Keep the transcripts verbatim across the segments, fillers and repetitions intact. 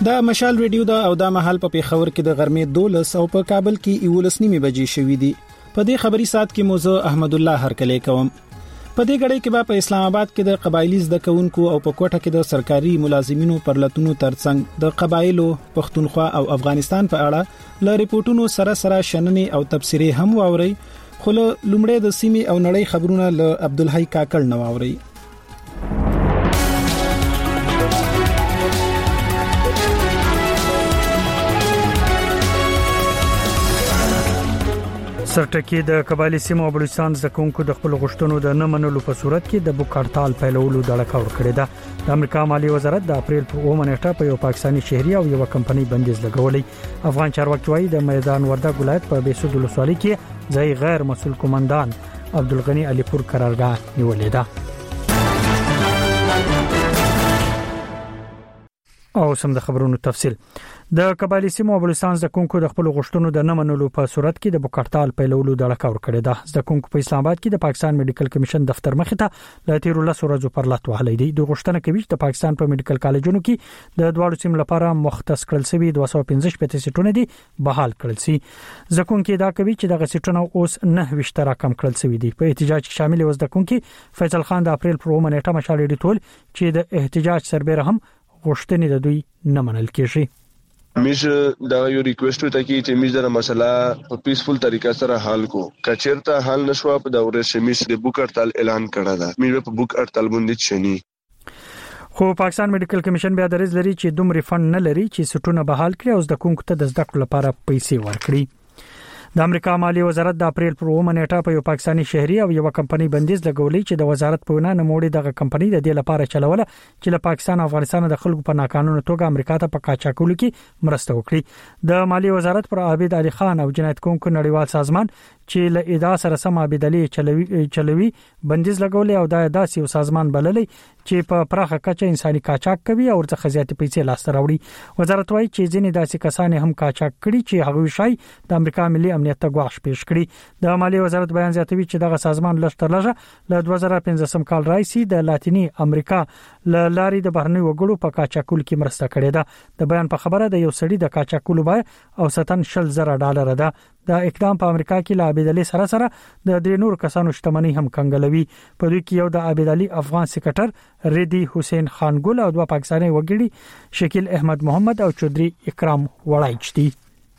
دا مشال ریډیو دا او دا محل په پیښور کې د غرمې دولس او په کابل کې یولس نیمه بجې شوې دي. په دې خبري سات کې موضوع احمد الله هرکلی کوم. په دې غړې کې به په اسلام آباد کې د قبایلی زده کوونکو او په کوټه کې د سرکاري ملازمینو پر لټونو ترڅنګ د قبایلو پښتونخوا او افغانستان په اړه ل ریپورتونو سره سره شننې او تبصرې هم واوري. خو لومړی د سیمې او نړۍ خبرونه ل عبدالحی کاکړ نو واوري. سرټکی د قبایلی سیمو او بلوچستان زکونکو د خپل غشتونو د نه منلو په صورت کې د بوک هړتال پیلولو دړه ور کړې ده. د امریکا مالی وزارت د اپریل په اومه نیټه په یو پاکستانی شهري او یو کمپنۍ بندیز لګولې. افغان چارواکي وايي د میدان وردګ ولایت په بیسود ولسوالۍ کې ځای غیر مسؤل قومندان عبدالغنی علیپور قرارګاه نیولې ده. او سم د خبرونو تفصیل. د قبایلی سیمو او بلوچستان زکونکو د خپل غشتونو د نه منلو په صورت کې د بوک هړتال پیلولو دړه ور کړې ده. زکونکو په اسلام آباد کې د پاکستان میډیکل کمیشن دفتر مخې ته ل تیر لس ورځې پر لټ وهلې دي. د غشتنه کوي چې د پاکستان په میډیکل کالجونو کې د دواړو سیمو لپاره مختص کړل شوی دوه سوه پنځه شپږ سیټونه دي بحال کړل شي. زکونکو دا کوي چې د سیټونه اوس نه وشتره کم کړل شوی دي. په احتجاج کې شامل و زکونکو فیصل خان د اپریل پر اومه نیټه مشال ډیټول چې د احتجاج سربېره هم غشتنې د دوی نه منل کیږي. میز دا یو ریکوست ته کی چې میز د مسله په پیسفل طریقه سره حل کو. کچیرته حل نشو په د ورسې میز د بوک هړتال اعلان کړه ده. میز په بوک هړتال باندې چني. خو پاکستان میډیکل کمیشن بیا درز لري چې دوم ریفند نه لري چې سټونه بحال کړي او د کومکو ته د زده کړو لپاره پیسې ورکړي. د امریکا مالی وزارت د اپریل پر اومه نیټه په یو پاکستانی شهري او یو کمپنۍ بندیز لګولې چې د وزارت په وینا نموړي دغه کمپنۍ د دې لپاره چلوله چې له پاکستان او افغانستان د خلکو په ناقانونه توګه امریکا ته په قاچاقولو کې مرسته وکړي. د مالی وزارت پر عابد علي خان او جنایت کوونکو نړیوال سازمان چې له ادعا سره سم عابدالي چلوي چلوي بندیز لګولې او د داسې یو سازمان بللې چې په پراخه کچه انساني قاچاق کوي او ورڅخه زیاتې پیسې لاس ته راوړي. وزارت وايي چې ځینې داسې کسان هم قاچاق کړي چې هغه شای د امریکا ملي امنیت ته غواړي پیش کړي. د مالی وزارت بیان زیاتوي چې دغه سازمان لږ لږه له دوه زره پنځه کال راځي د لاتینی امریکا ل لارې د بهرنی وګړو په قاچاقول کې مرسته کړې ده. د بیان په خبره د یو سړي د قاچاقول بای او ستن شل زره ډالر ده. دا اقدام په امریکا کې له عابد علي سره سره د درې نور کسانو شتمنۍ هم کنګلوي. په دوی کې یو د عابد علي افغان سیکریټر ریدی حسین خان ګل او دوه پاکستاني وګړي شکیل احمد محمد او چودري اکرام وړایچ دي.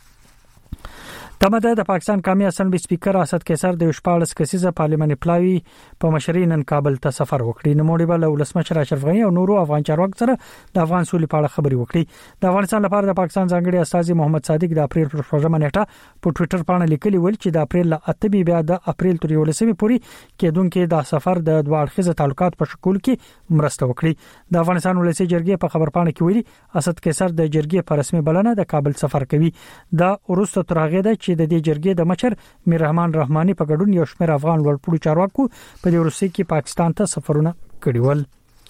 تمه ده د پاکستان قومي اسمبلی سپیکر اسد قیصر د شپاړس کسیزه پارلیماني پلاوی په مشرۍ نن کابل ته سفر وکړي. نوموړي بل ولسمشر اشرف غنی او نورو افغان چارواکو سره د افغان سولې په اړه خبرې وکړي. د افغانستان لپاره د پاکستان ځانګړي استازي محمد صادق د اپریل پر شپږمه نیټه په ټوئیټر باندې لیکلي ول چې د اپریل له اتمې بیا د اپریل تر یولسمې پورې کېدونکې د سفر د دوه اړخیزه تعلقات په شکل کې مرسته وکړي. د افغانستان ولسی جرګې په خبرپاڼه کې ویلي اسد قیصر د جرګې په رسمي بلنه د کابل سفر کوي. دا ورسته تر هغه ده چې د دې جرګې د مشر میر رحمان رحماني په ګډون یو شمېر افغان لوړپوړو چارواکو په دې ورسې کې پاکستان ته سفرونه کړي ول.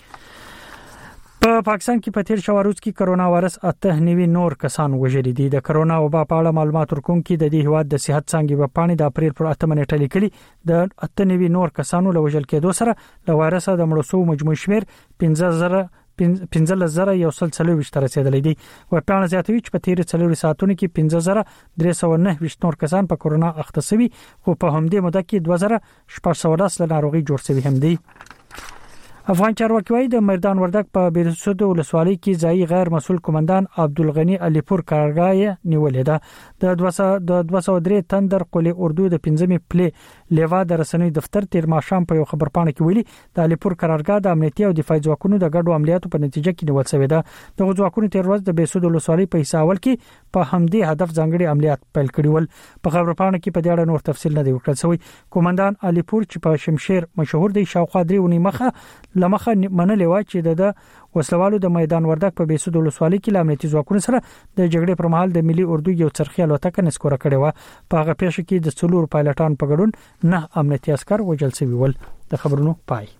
په پاکستان کې په تیر شواروز کې کرونا وایرس اته نوي نور کسان وژل دي. د کرونا وبا په اړه معلومات ورکوونکي د دې هواد د صحت څنګه په پاڼې د اپریل پر اتمه نیټه لیکلي د اته نوي نور کسانو له وژل کېدو سره د وایرس د مړو شو مجموعي شمیر پنځه زره پنځه زره یو سل څلوېښت ته رسیدلې دي. ورپاڼه زیاتوي چې په تیر څلور ساعتونو کې پنځه زره درې سوه نهه ویشت نور کسان په کرونا اخته شوي خو په همدې موده کې دوه زره شپږ سوه لس له ناروغي جوړ شوي هم دي. افغان چارواکي وايي د میدان وردګ په بیرسود ولسوالۍ کې ځای غیر مسؤل قومندان عبدالغنی علیپور قرارګاه نیولې ده. د دوه سوه درې تندر قلی اردو د پنځمې پلی لیوا د رسنۍ دفتر تیر ماښام په یو خبرپاڼه کې ویلي د علیپور قرارګاه د امنیتي او دفاعي ځواکونو د ګډو عملیاتو په نتیجه کې نیول شوې ده. د ځواکونو تیر ورځ د بیرسود ولسوالۍ په حساول کې په همدې هدف ځانګړي عملیات پیل کړي ول. په خبرپاڼه کې په دې اړه نور تفصیل نه دی ورکړل شوی. قومندان علیپور چې په شمشیر مشهور دی شاوخوا درې ونې مخه لمخه منلې و چې د وسلوالو د میدان وردګ په بیسود ولسوالۍ کې د امنیتي ځواکونو سره د جګړې پر مهال د ملي اردو یو څرخي الوتکه نسکوره کړې و. په هغه پیښه کې د څلور پایلټان په ګډون نه امنیتي عسكر وژل شوي ول. د خبرونو پای.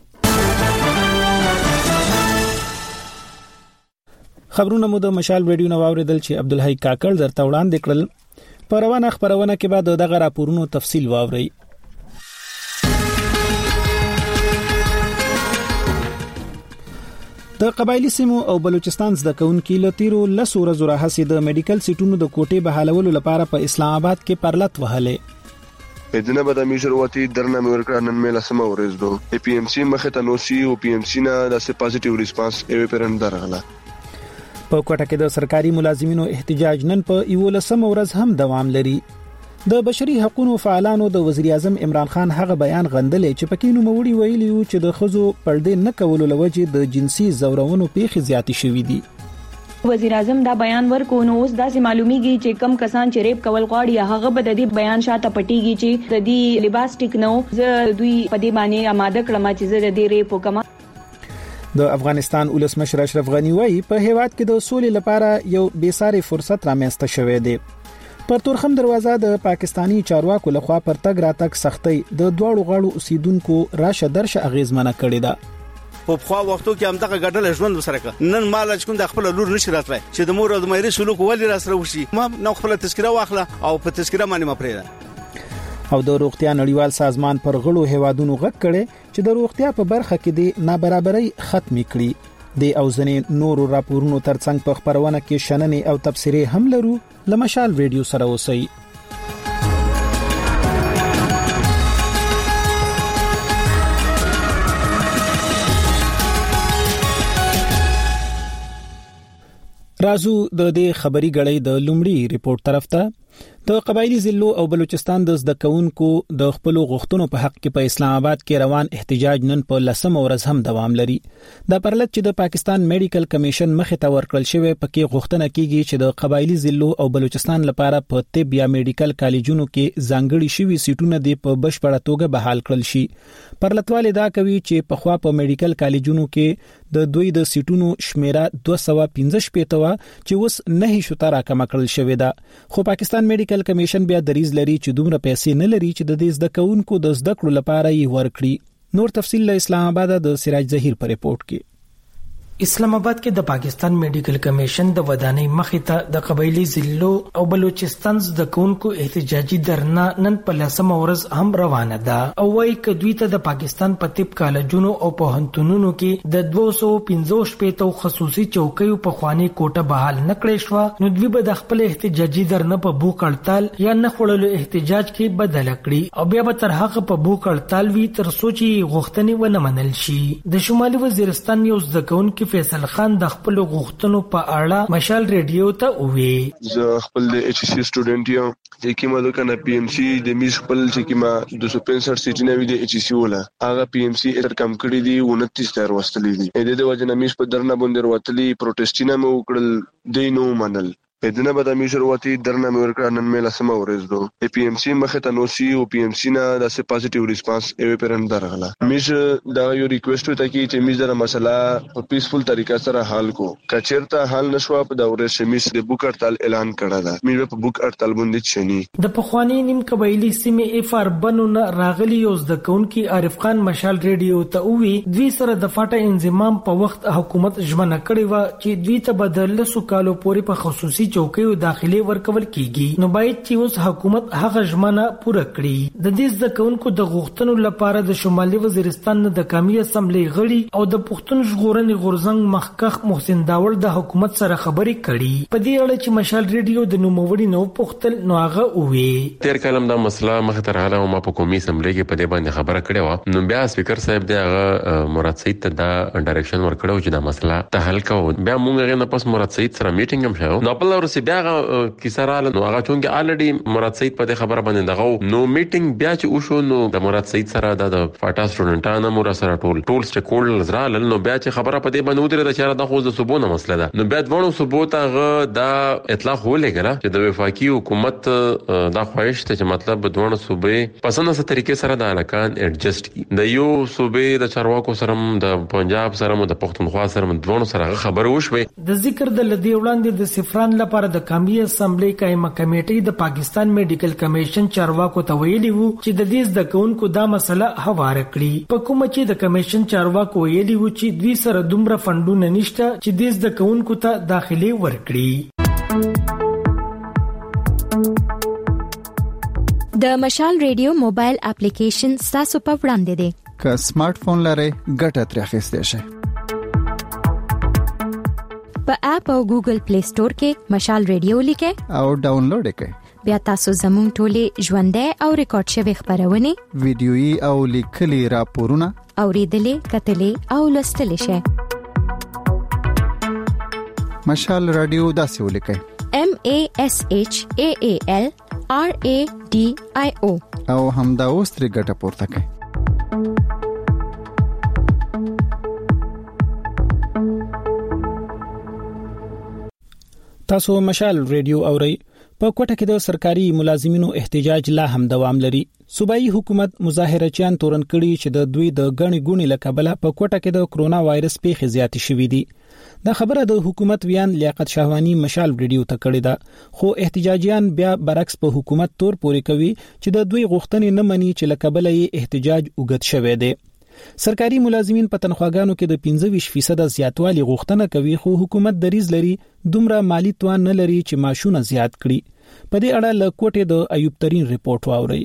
خبرونه مو د مشال ریډیو نو اوریدل چې عبدالحی کاکړ درته وړاندې کړل. په روانه خبرونه کې بعد دغه راپورونو تفصیل واوري. د قبایلی سیمو او بلوچستان زده کوونکي له تیرو لسو ورځو راهیسې د میډیکل سیټونو د کوټې بحالولو لپاره په اسلام آباد کې پرلط وهلې. پدنه به د شروعاتي درنه مورکړه نن مې لسمه ورځ دو پی ایم سی مخه ته نو سی او پی ایم سی نه د پوزټیو ریسپانس ایوي پرند درغله. په کوټه کې د سرکاري ملازمینو احتجاج نن په یو لسمه ورځ هم دوام لري. د بشري حقوقو فعالانو د وزیر اعظم عمران خان هغه بیان غندلې چې پکې نو موړي ویلي و چې د خزو پردې نه کولو لوجه د جنسي زورونو پیښې زیاتې شوې دي. وزیر اعظم دا بیان ورکو نو اوس دا سي معلومیږي چې کم کسان چې ریپ کول غواړي هغه به د دې بیان شاته پټیږي چې د دې لباس ټیک نو زه دوی په دې باندې آماده کړم چې زه د دې ریپ وکم. د افغانستان ولسمشر اشرف غنی وايي په هیواد کې د سولې لپاره یو بیساري فرصت رامنځته شوی دی. پر تورخم دروازه د پاکستانی چارواکو لخوا پر تګ راتګ سختي د دوړو غاړو اوسیدونکو راشه درشه اغیزمنه کړې ده. په خو وختو کې هم دغه ګډل ژوند وسره ک نن مال چې کوم د خپل لور نشي راتلای چې د مور او د مېرې سلوک ولې را سره وشي ما نو خپل تذکره واخله او په تذکره باندې مپریده. او د روغتیا نړیوال سازمان پر غړو هوادونو غږ کړي چې د روغتیا په برخه کې د نابرابرۍ ختم کړي. د اوزنې نورو راپورونو ترڅنګ په خبرونه کې شننې او تبصرې هم لرو. لمشال ریډیو سره اوسئ. رازو د دې خبري غړې د لومړي ریپورت طرف ته. د قبایلی ضلعو او بلوچستان د زده کوونکو د خپل غوښتنو په حق کې په اسلام آباد کې روان احتجاج نن په لسمه ورځ هم دوام لري. د پرلط چې د پاکستان میډیکل کمیشن مخې ته ورکړل شوی پکې غوښتنه کیږي چې د قبایلی ضلعو او بلوچستان لپاره په طب یا میډیکل کالجونو کې ځانګړي شوی سیټونه د په بشپړه توګه بحال کړل شي. پرلطواله دا کوي چې په خوا په میډیکل کالجونو کې د دوی د سیټونو شمیره دوه سوه پنځه شپږ وا چې اوس نه شو تر راکمه کړل شوی ده. خو پاکستان میډیکل کمیشن بیا دریز لري چې دومره پیسې نه لري چې د دې زده کوونکو د زده کړو لپاره یې ورکړي. نور تفصیل له اسلام آباد د سراج ظهیر پر ریپورت کې. اسلام آباد کې د پاکستان میډیکل کمیشن د ودانۍ مخې ته د قبایلی ضلعو او بلوچستان د کونکو احتجاجي درنه نن په لسمه ورځ هم روانه ده او وايي ک دوی ته د پاکستان په طب کالجونو او پوهنتونونو کې د دوه سوه پنځه شپږ خصوصي چوکیو په خواني کوټه بحال نکړې شو نو دوی به د خپل احتجاجي درنه په بوک اړتال یا نه خړلو احتجاج کې بدل کړي او بیا به تر هغه په بوک اړتال وی تر سوچي غوښتنې ونه منل شي. د شمالي وزیرستان یو ځکون کې فیصل خان د خپل غوښتنو په اړه مشال ریډیو ته وویل. زه خپل د ایچ سی سټوډنټ یم چې کیما د کنه پی ام سی د میس خپل چې کیما دوه سوه پنځه سیټ نه وی د ایچ سی ولا هغه پی ام سی تر کم کړی دی انتیس تر وستلې دي. د دې وجه نه میس په درنه باندې وروتلې پروټیسټینه مې وکړل دی نو منل. پدنه به د شروعاتي درنه مورکړه نن مې لسمه ورځ دو پی ام سی مخه ته نو سی او پی ام سی نه د پوزټیو ریسپانس ایوي پرند درغله. میش دا یو ریکوست ته کی چې میز د مسله په پیسفل طریقه سره حل کو کچیرته حل نشو په د ورځ میش د بوک اړتال اعلان کړه ده. میش په بوک اړتال باندې چني د پخوانی نیم قبایلی سیمه اف ار بنونه راغلی یو د کونکي عارف خان مشال ریډیو ته وی دوی سره د فاټه انضمام په وخت حکومت ژمنه کړې و چې دوی ته بدل سو کالو پورې په خصوصي چوکیو داخلي ورکول کیږي نو باید چې اوس حکومت هغه ژمنه پوره کړي. د دې ځکهونکو د غوښتنو لپاره د شمالي وزیرستان د قومي اسمبلی غړي او د پښتون ژغورنې غورزنګ مخکخ محسن داور د حکومت سره خبرې کړي. په دې اړه چې مشال ریډیو د نوموړي نو پختل نو هغه وې تیر کلم دا مسله مخ ته رااله او ما په قومي اسمبلی کې په دې باندې خبره کړې و نو بیا سپیکر صاحب دی هغه مراد سعید ته دا ډایرکشن ورکړو چې دا مسله ته حل کوو. بیا موږ غواړو پس مراد سعید سره میټینګ هم شاو نو په لور سي بیا کیسراله نو هغه چونګه الریډي مراد سعید په خبره باندې دغه نو میټینګ بیا چې وشو نو د مراد سعید سره د فاټا سټوډنټانو مور سره ټول ټول سټیک هولډرز را لل نو بیا چې خبره په دې باندې ودرې د چاره د خو د صوبونه مسله ده نو بیا دوه صوبوت هغه دا اطلاع ولګره چې د وفاقي حکومت دا خواهش ته چې مطلب دوه صوبې پسنده سره طریقې سره د علاقان ایڈجسټ کی د یو صوبې د چارواکو سره د پنجاب سره د پښتونخوا سره دوه سره خبر وشوي. د ذکر د لدی وړاندې د سفران لپاره د قومي اسمبلی قائمه کمیټې د پاکستان میډیکل کمیشن چارواکو ته ویلي وو چې د دې د کونکو دا مسله حواله کړي. په کومه چې د کمیشن چارواکو ویلي وو چې دوی سره دومره فندونه نشته چې دې د کونکو ته داخلي ورکړي. د مشال ریډیو موبایل اپلیکیشن تاسو په وړاندې دی. که سمارټ فون لرئ ګټه ترې اخیستئ شئ. په اپ او ګوګل پلی سٹور کې مشال ریډیو لیکه او ډاونلوډ کړئ. بیا تاسو زموږ ټولې ژوندۍ او ریکارډ شوی خبرونه ویډیويي او لیکلي راپورونه اوریدلې کتلې او لوستلې شئ. مشال رادیو داسې ولیکئ: M A S H A A L R A D I O او همدا اوس ترې ګټه پورته کړئ. تاسو مشال ریډیو اورئ. په کوټه کې د سرکاري ملازمینو احتجاج لا هم دوام لري. صوبایي حکومت مظاهرچیان تورن کړي چې د دوی د غني ګونی لکبله په کوټه کې د کرونا وایرس پیښې زیاتې شوې دي. دا خبره د حکومت ویان لیاقت شاهوانی مشال ریډیو ته کړې ده، خو احتجاجیان بیا برعکس په حکومت تور پوري کوي چې د دوی غوښتنې نه مني چې لکبله یې احتجاج وګت شوی دی. سرکاري ملازمین په تنخواګانو کې د پنځه ویشت فیصد زیاتوالی غوښتنه کوي، خو حکومت دریز لري دومره مالی توان نه لري چې معاشونه زیات کړي. په دې اړه له کوټې د ایوب ترين ریپورت واوري.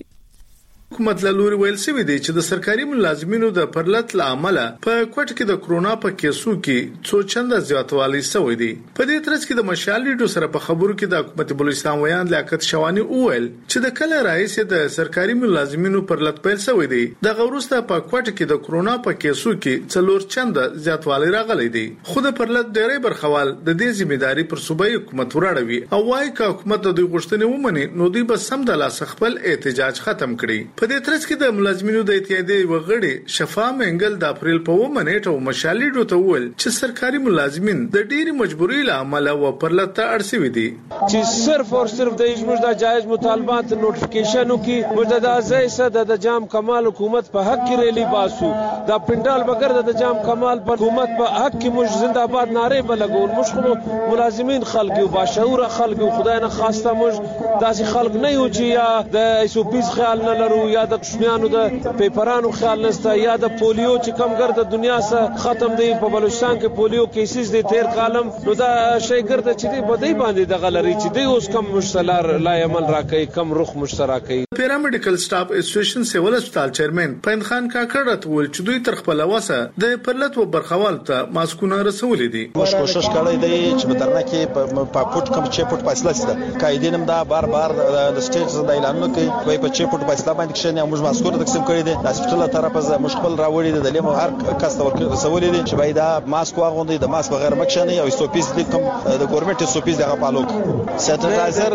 حکومت له لوري ویل شوی دی چې د سرکاري ملازمینو د پرلط لامل په کوټ کې د کرونا په کیسو کې څو چنده زیاتوالی شوی دی. په دې ترڅ کې د مشال ریډیو سره په خبرو کې د حکومت بلوچستان ویان لیاقت شاهوانی وویل چې د کله رئیس د سرکاري ملازمینو پرلط پیل شوی دی. د غوروسته په کوټ کې د کرونا په کیسو کې څلور چنده زیاتوالی راغلی دی. خو د پرلط ډېرې برخوال د دې ځمېداري پر صوبایي حکومت وراړوي او وايي چې حکومت د دوی غوښتنې ومني نو دوی به سم د لاس خپل احتجاج ختم کړي. په دې ترڅ کې د ملازمینو د اتحادیې وغړي شفا منګل د اپریل په اوومه نیټه مشال ریډیو ته وویل چې سرکاري ملازمین د ډېری مجبوري لامل او پرلط ته اړ شوي دي چې صرف او صرف د اجماع د جایز مطالبات نوټیفیکیشنو کې متدازه صد د جام کمال حکومت په حق کې ریلی باسو دا پندال بغیر د جام کمال په حکومت په حق کې مش زنده باد ناره بلګول مش خو ملازمین خلک او باشعور خلک خدای نه خواسته مش داسې خلک نه یو چې یا د ایسوپیز خیال نه لرو یا د شمیانو د پیپرانو خیال نسته یا د پولیو چې کم ګرد دنیا سره ختم دی. په بلوچستان کې پولیو کیسز دي تیر کالم نو دا شی ګرد چې دی بدای باندې د غلري چې دی اوس کم مشتلار لا عمل راکې کم رخ مشترکي. پیرامډیکل سټاف اسوسییشن سیول هسپتال چیرمن پاین خان کاکړ ول چې دوی تر خپل واسه د پرلط و برخوال ته ماسکونه رسولې دي. موږ کوشش کړی دی چې بدرنه کې په پټ کم چې پټ فاصله سره قائدینم دا بار بار د سټیټ د اعلانونو کوي په پټ پټ فاصله باندې شنه موږ ماسکونه تقسیم کړی دي. د هسپتال طرفه مشکل راوړي دي د لیمو هر کس ته ورسولې دي چې باید دا ماسک واغوندي د ماسک بغیر مکشنه او سوپیس د کوم د ګورنمنت سوپیس دغه پالوک سټرایزر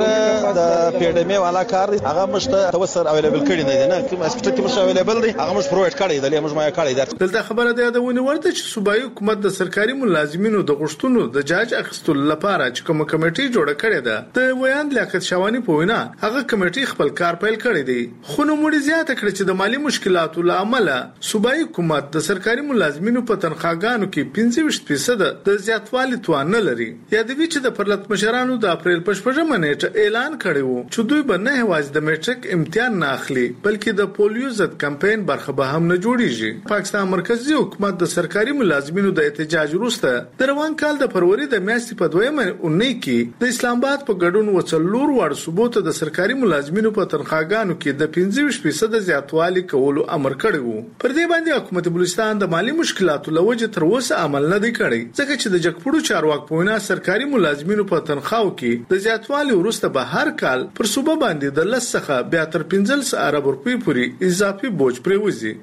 د پیډمي والا کار هغه مشته توسر اویلیبل کړی نه دي نه کوم هسپتال کې مش اویلیبل دي هغه مش پرووایډ کړی دی موږ ما کړی دی. دلته خبره ده د ونی ورته چې صوبایي حکومت د سرکاري ملازمینو د غشتونو د جاج اخیستلو لپاره چې کوم کمیټي جوړه کړې ده د ویان لیاقت شاهوانی په وینا هغه کمیټي خپل کار پیل کړی دی. خو نو موږ زیاته کړ چې د مالی مشکلاتو لامل صوبایي حکومت د سرکاري ملازمینو په تنخواګانو کې پنځه ویشت فیصد د زیاتوالي توان نه لري. یادوي چې د پرلط مشرانو د اپریل په شپږمه نیټه اعلان کړی وو چې دوی به نه هواز د میټریک امتحان نه اخلي بلکې د پولیو ضد کمپاین برخه به هم نه جوړیږي. پاکستان مرکزی حکومت د سرکاري ملازمینو د احتجاج وروسته د روان کال د فروری د میاشتې په دویمه اونۍ کې د اسلام آباد په ګډون وڅلور وړ ثبوت د سرکاري ملازمینو په تنخواګانو کې د پنځه ویشت فیصد زیاتوالی کولو امر کړی وو. پر دې باندې حکومت بلوچستان د مالی مشکلاتو لوجه تر اوسه عمل نه دی کړی ځکه چې د جګپړو چارواک په وینا سرکاري ملازمینو په تنخواو کې د زیاتوالی وروسته به هر کال پر صوبه باندې د لس څخه بیا تر پنځلس ارب روپۍ پورې اضافي بوج پریوزي.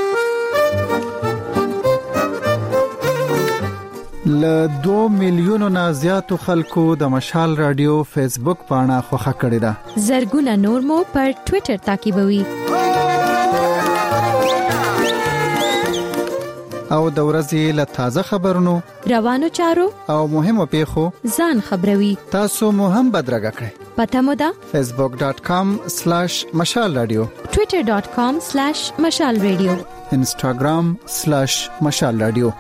ل دو میلیونو نه زیاتو خلکو د مشال رادیو فیسبوک پاڼه خوښه کړې ده. زرګونه نور مو پر ټوئیټر تعقیبوي او د ورځې له تازه خبرونو روانو چارو او مهمو پیښو ځان خبروي. تاسو مو هم بدرګه کړئ. پته مو ده facebook dot com slash mashal radio twitter dot com slash mashal radio instagram slash mashal radio.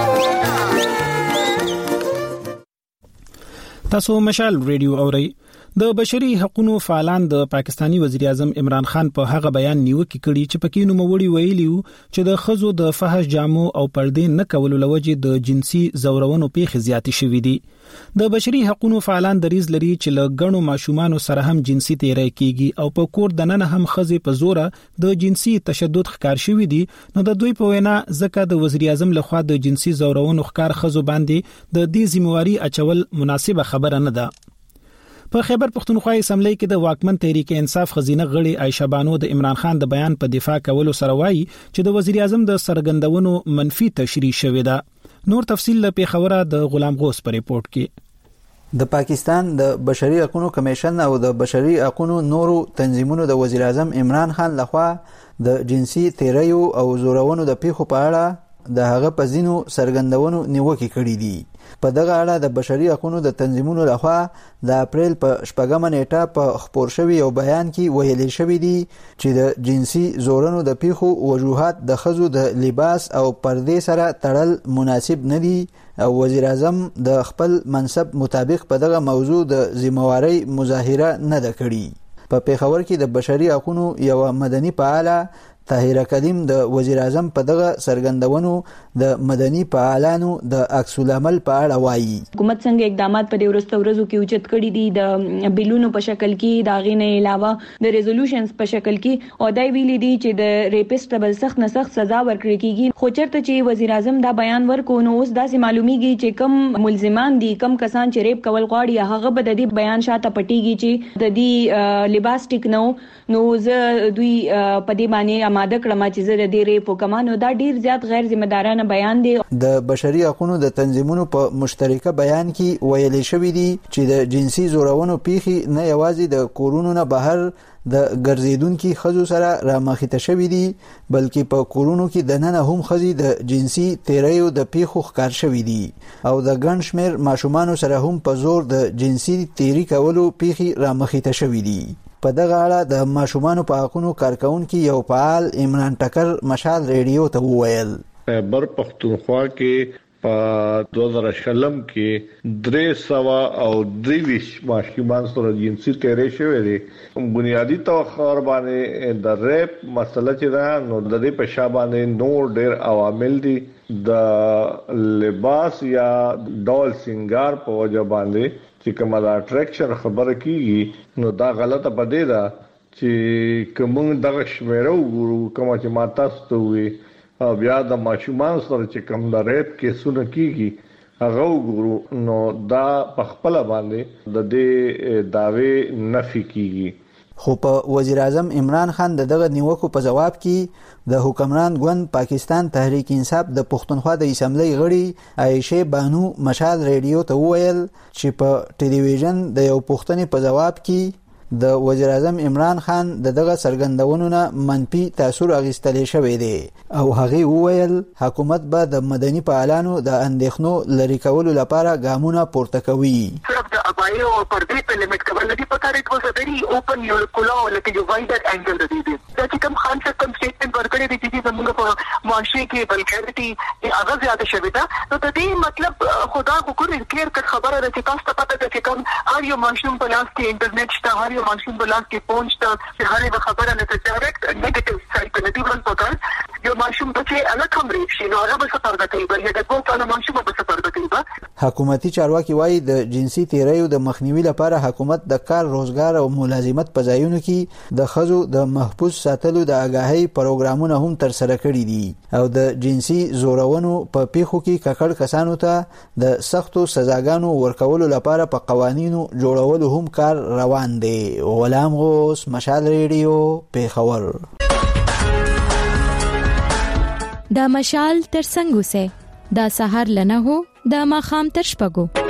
تاسو مشال ریډیو اورئ. د بشري حقوقو فعالان د پاکستانی وزیر اعظم عمران خان په هغه بیان نیوکه کړي چې پکې نوموړي ویلي چې د خزو د فحش جامو او پردې نه کولو لوجې د جنسي زورونو پیښې زیاتې شوې دي د بشري حقوقو فعالان دریز لري چې له غنو ماشومان سره هم جنسي تیری کیږي او په کور دننه هم خزې په زوره د جنسي تشدد ښکار شوې دي نو د دوی په وینا ځکه د وزیر اعظم لخوا د جنسي زورونو ښکار خزو باندې د دې ذمہواری اچول مناسبه خبره نه ده په خیبر پختونخوا اسمبلی کې د واکمن تحریک انصاف خزینه غړي عائشہ بانو د عمران خان د بیان په دفاع کولو سره وایي چې د وزیر اعظم د سرګندونو منفي تشریح شوې ده نور تفصیل له پیښوره د غلام غوث په ریپورت کې د پاکستان د بشري حقوقو کمیشن او د بشري حقوقو نورو تنظیمونو د وزیر اعظم عمران خان لخوا د جنسي تیریو او زورونو د پیښو په اړه د هغه په ځینو سرګندونو نیوکه کړې دي په دغه اړه د بشري حقوقو د تنظیمونو لخوا د اپریل په شپږمه نیټه په خبر شوی او بیان کې ویل شوی دی چې د جنسي زورونو د پیښو وجوهات د خزو د لباس او پردې سره تړل مناسب نه دي او وزیر اعظم د خپل منصب مطابق په دغه موضوع د ذمہواری مظاهره نه ده کړې په پیښور کې د بشري حقوقو یو مدني فعال طاهره کلیم د وزیر اعظم په دغه سرګندونو د مدني فعالانو د عکس العمل په اړه وایي حکومت څنګه اقدامات په دې ورځو ورځو کې اوچت کړي دي د بیلونو په شکل کې دا غینه علاوه د ریزولوشنز په شکل کې او دای ویلي دي چې د ریپسټ بل سخت نه سخت سزا ورکړي کیږي خو چرته چې وزیر اعظم دا بیان ورکو نو اوس داسې معلومیږي چې کم ملزمان دي کم کسان چې ریپ کول غواړي هغه به د دې بیان شاته پټیږي چې د دې لباس ټیک نو نو زه دوی په دې باندې ماده کړم چې زه د دې ریپ کومانو دا ډیر زیات غیر ذمہ دارانه بیان دی د بشري حقوقو د تنظیمونو په مشترکه بیان کې ویل شوی دی چې د جنسي زورونو پیښې نه یوازې د کورونو نه بهر د ګرځیدونکو خزو سره رامخته شوی دي بلکې په کورونو کې د نن هم خزي د جنسي تیریو د پیښو ښکار شوی دي او د ګڼ شمیر ماشومان سره هم په زور د جنسي تیری کولو پیښې رامخته شوی دي په دغه اړه د ماشومان په حقوقو کارکونکو یو فعال عمران ټکر مشال ریډیو ته وویل خیبر پختونخوا کې په دوه زره شلم کې درې سوا او دریویش ماشومان سره جنسي تیری شوی دی بنیادی توخر باندې د ریپ مسله چې ده نو د دې په شابه باندې نور ډیر عوامل دي د لباس یا ډول سنگار په وجه باندې چې کومه د اټریکشن خبره کیږي نو دا غلطه پدې ده چې کوم دغه شمیره وګورو کوم چې ماته ستوي او بیا د ماشومان سره چې کوم د ریپ کیسونه کیږي هغه وګورو نو دا په خپل باندې د دې داوی نفي کیږي خو په وزیر اعظم عمران خان دغه نیوکو په جواب کې د حکمران ګوند پاکستان تحریک انصاف د پښتونخوا د اسمبلی غړي عائشہ بانو مشال ریډیو ته وویل چې په ټلویزیون د یو پښتني په جواب کې د وزیر اعظم عمران خان دغه سرګندونو نه منفي تاثیر اخیستل شوی دی او هغه وویل حکومت به د مدني فعالانو د اندېښنو لری کولو لپاره ګامونه پورته کوي صرف د ابایو او پردې په لیمټ کول نه پکاره it was a very open your کلا لکه یو وایډر انګل د دې دا چې کوم خان څخه کوم سټیټمنټ ورکړی دی چې زموږ په معاشره کې بلکې هغه زیاته شوی دا نو د دې مطلب خدا کو کور کلیر کټ خبره ده چې تاسو ته پته ده چې کوم هر یو ماشوم په لاس کې انټرنیټ شته هر ماشوم بلاس کې پہنچتا چې هر یو خبره نه ته ډایرکټ نیگیټیو سایډ ته دی ورن پکړ یو ماشوم چې الګ هم ریښ شي نو هغه به څه پرده کوي بلکې د کوم ټول ماشوم به څه پرده کوي حکومتي چارواکي وایي د جنسي تیریو د مخنیوي لپاره حکومت د کار روزګار او ملازمت په ځایونو کې د خزو د محفوظ ساتلو د آگاهی پروګرامونه هم تر سره کړي دي او د جنسي زورونو په پیښو کې ککړ کسانو ته د سختو سزاګانو ورکولو لپاره په قوانینو جوړولو هم کار روان دی غلام غوث مشال ریډیو پیښور دا مشال تر څنګه سه دا سحر لنه هو دا ماخام تر شپګو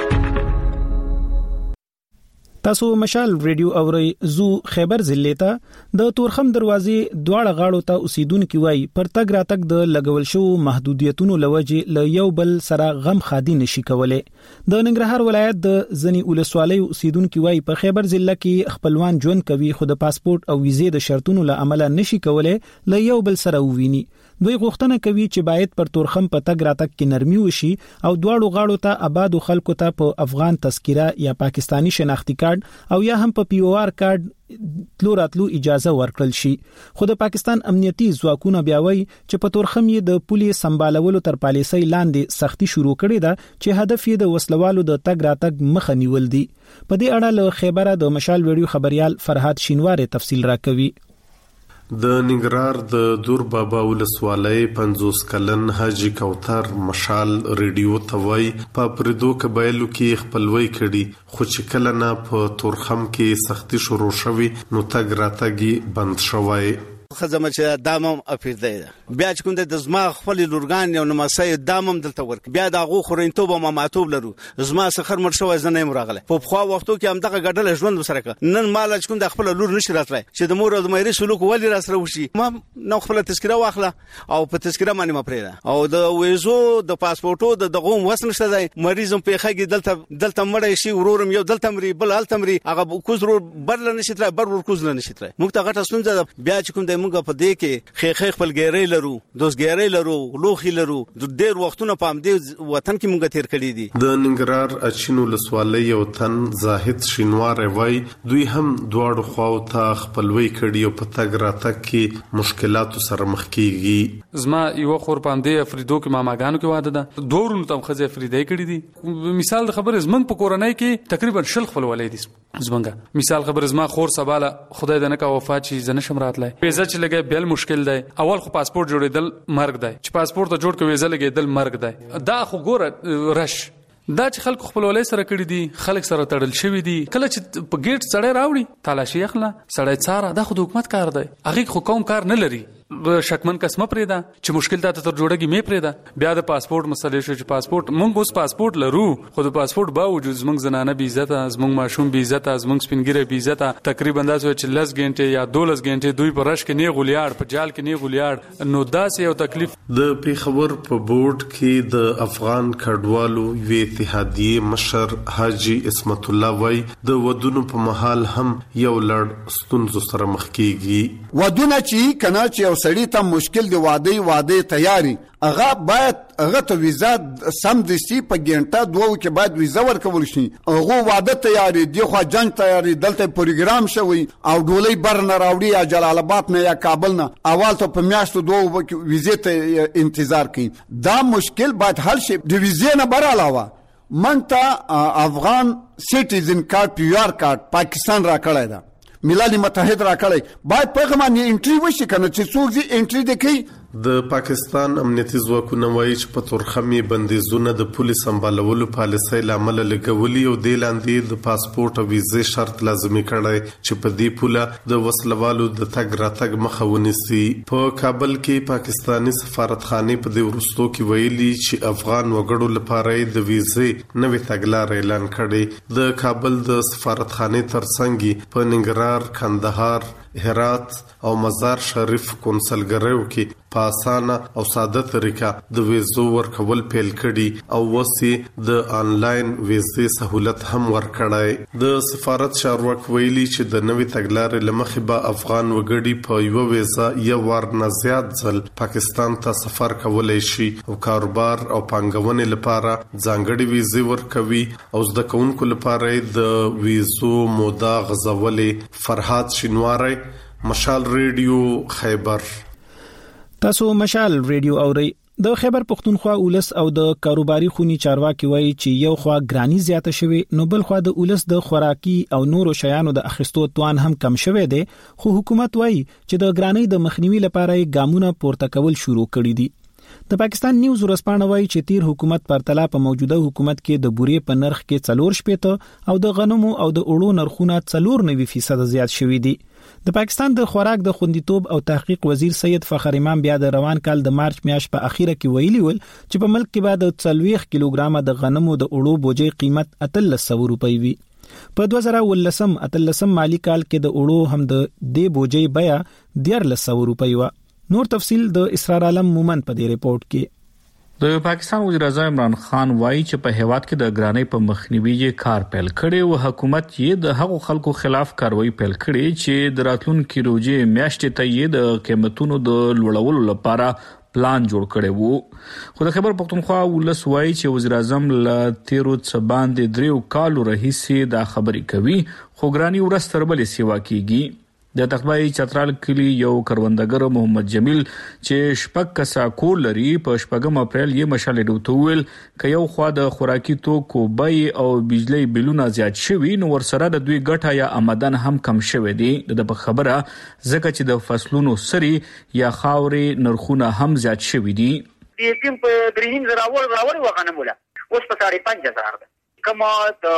تاسو مشال ریډیو اوري زو خیبر ضلع ته د تورخم دروازې دواړه غاړو ته اوسیدونکو وای پر تګ راتګ د لګول شو محدودیتونو لوجه ل یو بل سره غم خادي نشي کوله د ننګرهار ولایت د ځنی ولسوالۍ اوسیدونکو وای په خیبر ضلع کې خپلوان ژوند کوي خو د پاسپورت او ویزې د شرطونو له عمله نشي کوله ل یو بل سره وویني دوی غوښتنه کوي چې باید پر تورخم په تګ راتګ کې نرمي وشي او دواړو غاړو ته آبادو خلکو ته په افغان تذکره یا پاکستانی شناختی کارت او یا هم په پی او آر کارت تلو راتلو اجازه ورکړل شي. خو د پاکستان امنیتي ځواکونه بیا وایي چې په تورخم یې د پولې سمبالولو تر پالیسۍ لاندې سختی شروع کړې ده چې هدف یې د وسلوالو د تګ راتګ مخه نیول دي. په دې اړه له خیبره د مشال ویډیو خبريال فرهاد شینوار تفصیل راکوي. د ننګرهار د دور بابا ولسوالۍ پنځوس کلن حاجی کوثر مشال ریډیو توای په پردو قبایلو کې خپلوي کړي خو چې کله نه په تورخم کې سختی شروع شوي نو تګ راتګي بند شوی. خزمه چې دامم افیرده بیا چې کوم د زما خپل لورګان یو نماسي دامم دلته ورک بیا د غو خورینتوب ما ماتوب لرو زما سخر مر شو زنه مراغله په خو وختو کې هم دغه ګډل ژوند وسره ک نن مال چې کوم د خپل لور نشي راتلای چې د مور او د مېری سلوک ولې را سره وشي ما نو خپل تذکره واخله او په تذکره باندې مپریدا او د ویزو د پاسپورتو د دغه وسن شته دی مریضم په خګي دلته دلته مړ شي ورورم یو دلته مري بل التمري هغه کوزرو برل نشي تر بر ور کوزل نشي تر موږ ته غټه سنځه بیا چې کوم د موږ په دې کې خېخې خپل ګیرې لرو دوس ګیرې لرو لوخي لرو د ډېر وختونه پام دې وطن کې موږ تیر کړی دي. د ننګرهار اچینو لسوالۍ یو تن زاهد شینوار وای دوی هم دواړو خواو ته خپلوي کړي او په تګ راتګ کې مشکلاتو سره مخ کیږي. زما یو خور پام دې افریدو کې ماماګانو کې واده ده دورونو تم خزه افریدای کړي دي. مثال د خبر زمنګ په کورنۍ کې تقریبا شل خپلولې دي زمنګ مثال خبر زما خور سباله خدای دې نه کا وفات شي زنه شمراتلای پیزه چې لګي بیل مشکل دی اول خو پاسپورت جوړېدل مرګ دی چې پاسپورت ته جوړ کوي ځل لګېدل مرګ دی دا خو ګوره رش دا چې خلکو خپل ولې سره کړی دي خلک سره تړل شوی دي کله چې په گیټ سړی راوړي تالاشي اخلا سړی څاره دا خو د حکومت کار دی هغه خو کوم کار نه لري شکمن قسمه پرېدا چې مشکل ته تر جوړګي مې پرېدا بیا د پاسپورت مسلې شو چې پاسپورت مونږ اوس پاسپورت لرو خو د پاسپورت باوجود زمونږ زنانه بي عزت زمونږ ماشوم بي عزت زمونږ سپینګره بي عزت تقریبا داسې چې لس غنټه یا دولس غنټه دوی په رش کې نه غولیاړ په جال کې نه غولیاړ نو داسې یو تکلیف. د پیښور په بورډ کې د افغان کډوالو وی اتحادیه مشر حاجی اسمت الله وای د ودونو په محل هم یو لړ ستونزو سره مخ کیږي. ودونه چې کنا چې یو سړی ته مشکل دی واده واده تیاری هغه باید هغه ته ویزا سم دستی په ګنټه دوه کې باید ویزا ورکول شي هغه واده تیاری دی خو جنگ تیاری دلته پروګرام شوی او ډولۍ بر نه راوړي یا جلال آباد نه یا کابل نه اول ته په میاشتو دوه ویزې ته انتظار کوي دا مشکل باید حل شي د ویزې نه بر علاوه منته افغان سټیزن کارت پی آر کارت پاکستان را کړی دا ملل متحد را کړی باید په غمانه انټری وشي کنه چې څوک دې انټری دکې. د پاکستان امنیتي ځواکونه وایي چې په تورخمي بندیزونه د پولیس سمبالولو پالیسۍ لامل لګولي او د لاندې د پاسپورت او ویزې شرط لازمي کړی چې په دې پوله د وسلوالو د تګ راتګ مخه ونیسي. په کابل کې پاکستانی سفارتخانه په دې ورستو کې ویلي چې افغان وګړو لپاره د ویزې نوې تګلارې اعلان کړي. د کابل د سفارتخانه ترڅنګ په ننګرهار کندهار هرات او مزار شریف کونسلګریو کې په اسانه او ساده طریقه د ویزو ورکول پیل کړي او وسی د انلاین ویزې سہولت هم ورکړای. د سفارت چارواکي ویلي چې د نوې تګلارې لمخې به افغان وګړي په یو ویزا یو ور نه زیات ځل پاکستان ته سفر کولای شي او کاروبار او پانګونې لپاره ځانګړي ویزې ورکوي او زده کوونکو لپاره د ویزو موده غځولې. فرهاد شینواری مشال ریډیو خیبر. تاسو مشال ریډیو اورئ. د خیبر پختونخوا اولس او د کاروباري خونی چارواکي وایي چې یو خوا ګرانی زیاته شوه نو بل خوا د اولس د خوراکي او نورو شیانو د اخیستو توان هم کم شوه دی خو حکومت وایي چې د ګرانی د مخنیوي لپاره ګامونه پورته کول شروع کړي دي. د پاکستان نیوز ورسپانه وایي چې تیر حکومت پرتله په موجوده حکومت کې د بوري په نرخ کې څلور شپېته او د غنمو او د اوړو نرخونه څلور نوي فیصد زیات شوي دي. د پاکستان د خوراک د خوندیتوب او تحقیق وزیر سید فخر امام بیا د روان کال د مارچ میاشت په اخیره کې ویلي ول چې په ملک کې بعد د څلوېښت کیلوګرام د غنمو د اوړو بوجي قیمت اتلس سوه روپۍ وي. په دوه زره ولسم اتلسم مالی کال کې د اوړو هم د دې بوجي بیا دیارلس سوه روپۍ و. نور تفصیل د اسرار عالم مومن په دې ریپورت کې. د پاکستان وزیر اعظم عمران خان وایي چې په هیواد کې د ګرانۍ په مخنیوي یې کار پیل کړی او حکومت یې د هغو خلکو خلاف کاروایی پیل کړي چې د راتلونکي روزي میاشتې ته یې د قیمتونو د لوړولو لپاره پلان جوړ کړی وو. خو د خیبر پختونخوا ولس وایي چې وزیر اعظم له تیرو څه باندې دریو کالو راهیسې دا خبرې کوي خو ګراني ورځ تر بلې سیوا کیږي. د تخبای چترال کلی یو کروندګر محمد جمیل چې شپږ کسا کور لري په شپږم اپریل یې مشال ډوتول ک یو خوا د خوراکي توکو بای او بجلی بلونه زیات شوي نو ورسره د دوی ګټه یا آمدن هم کم شوي دي. د خبره ځکه چې د فصلونو سری یا خاورې نرخونه هم زیات شوي دي. یتیم په دریم زراور راوړ وغنه مولا اوس په ساړه پنځه هزار ده کما د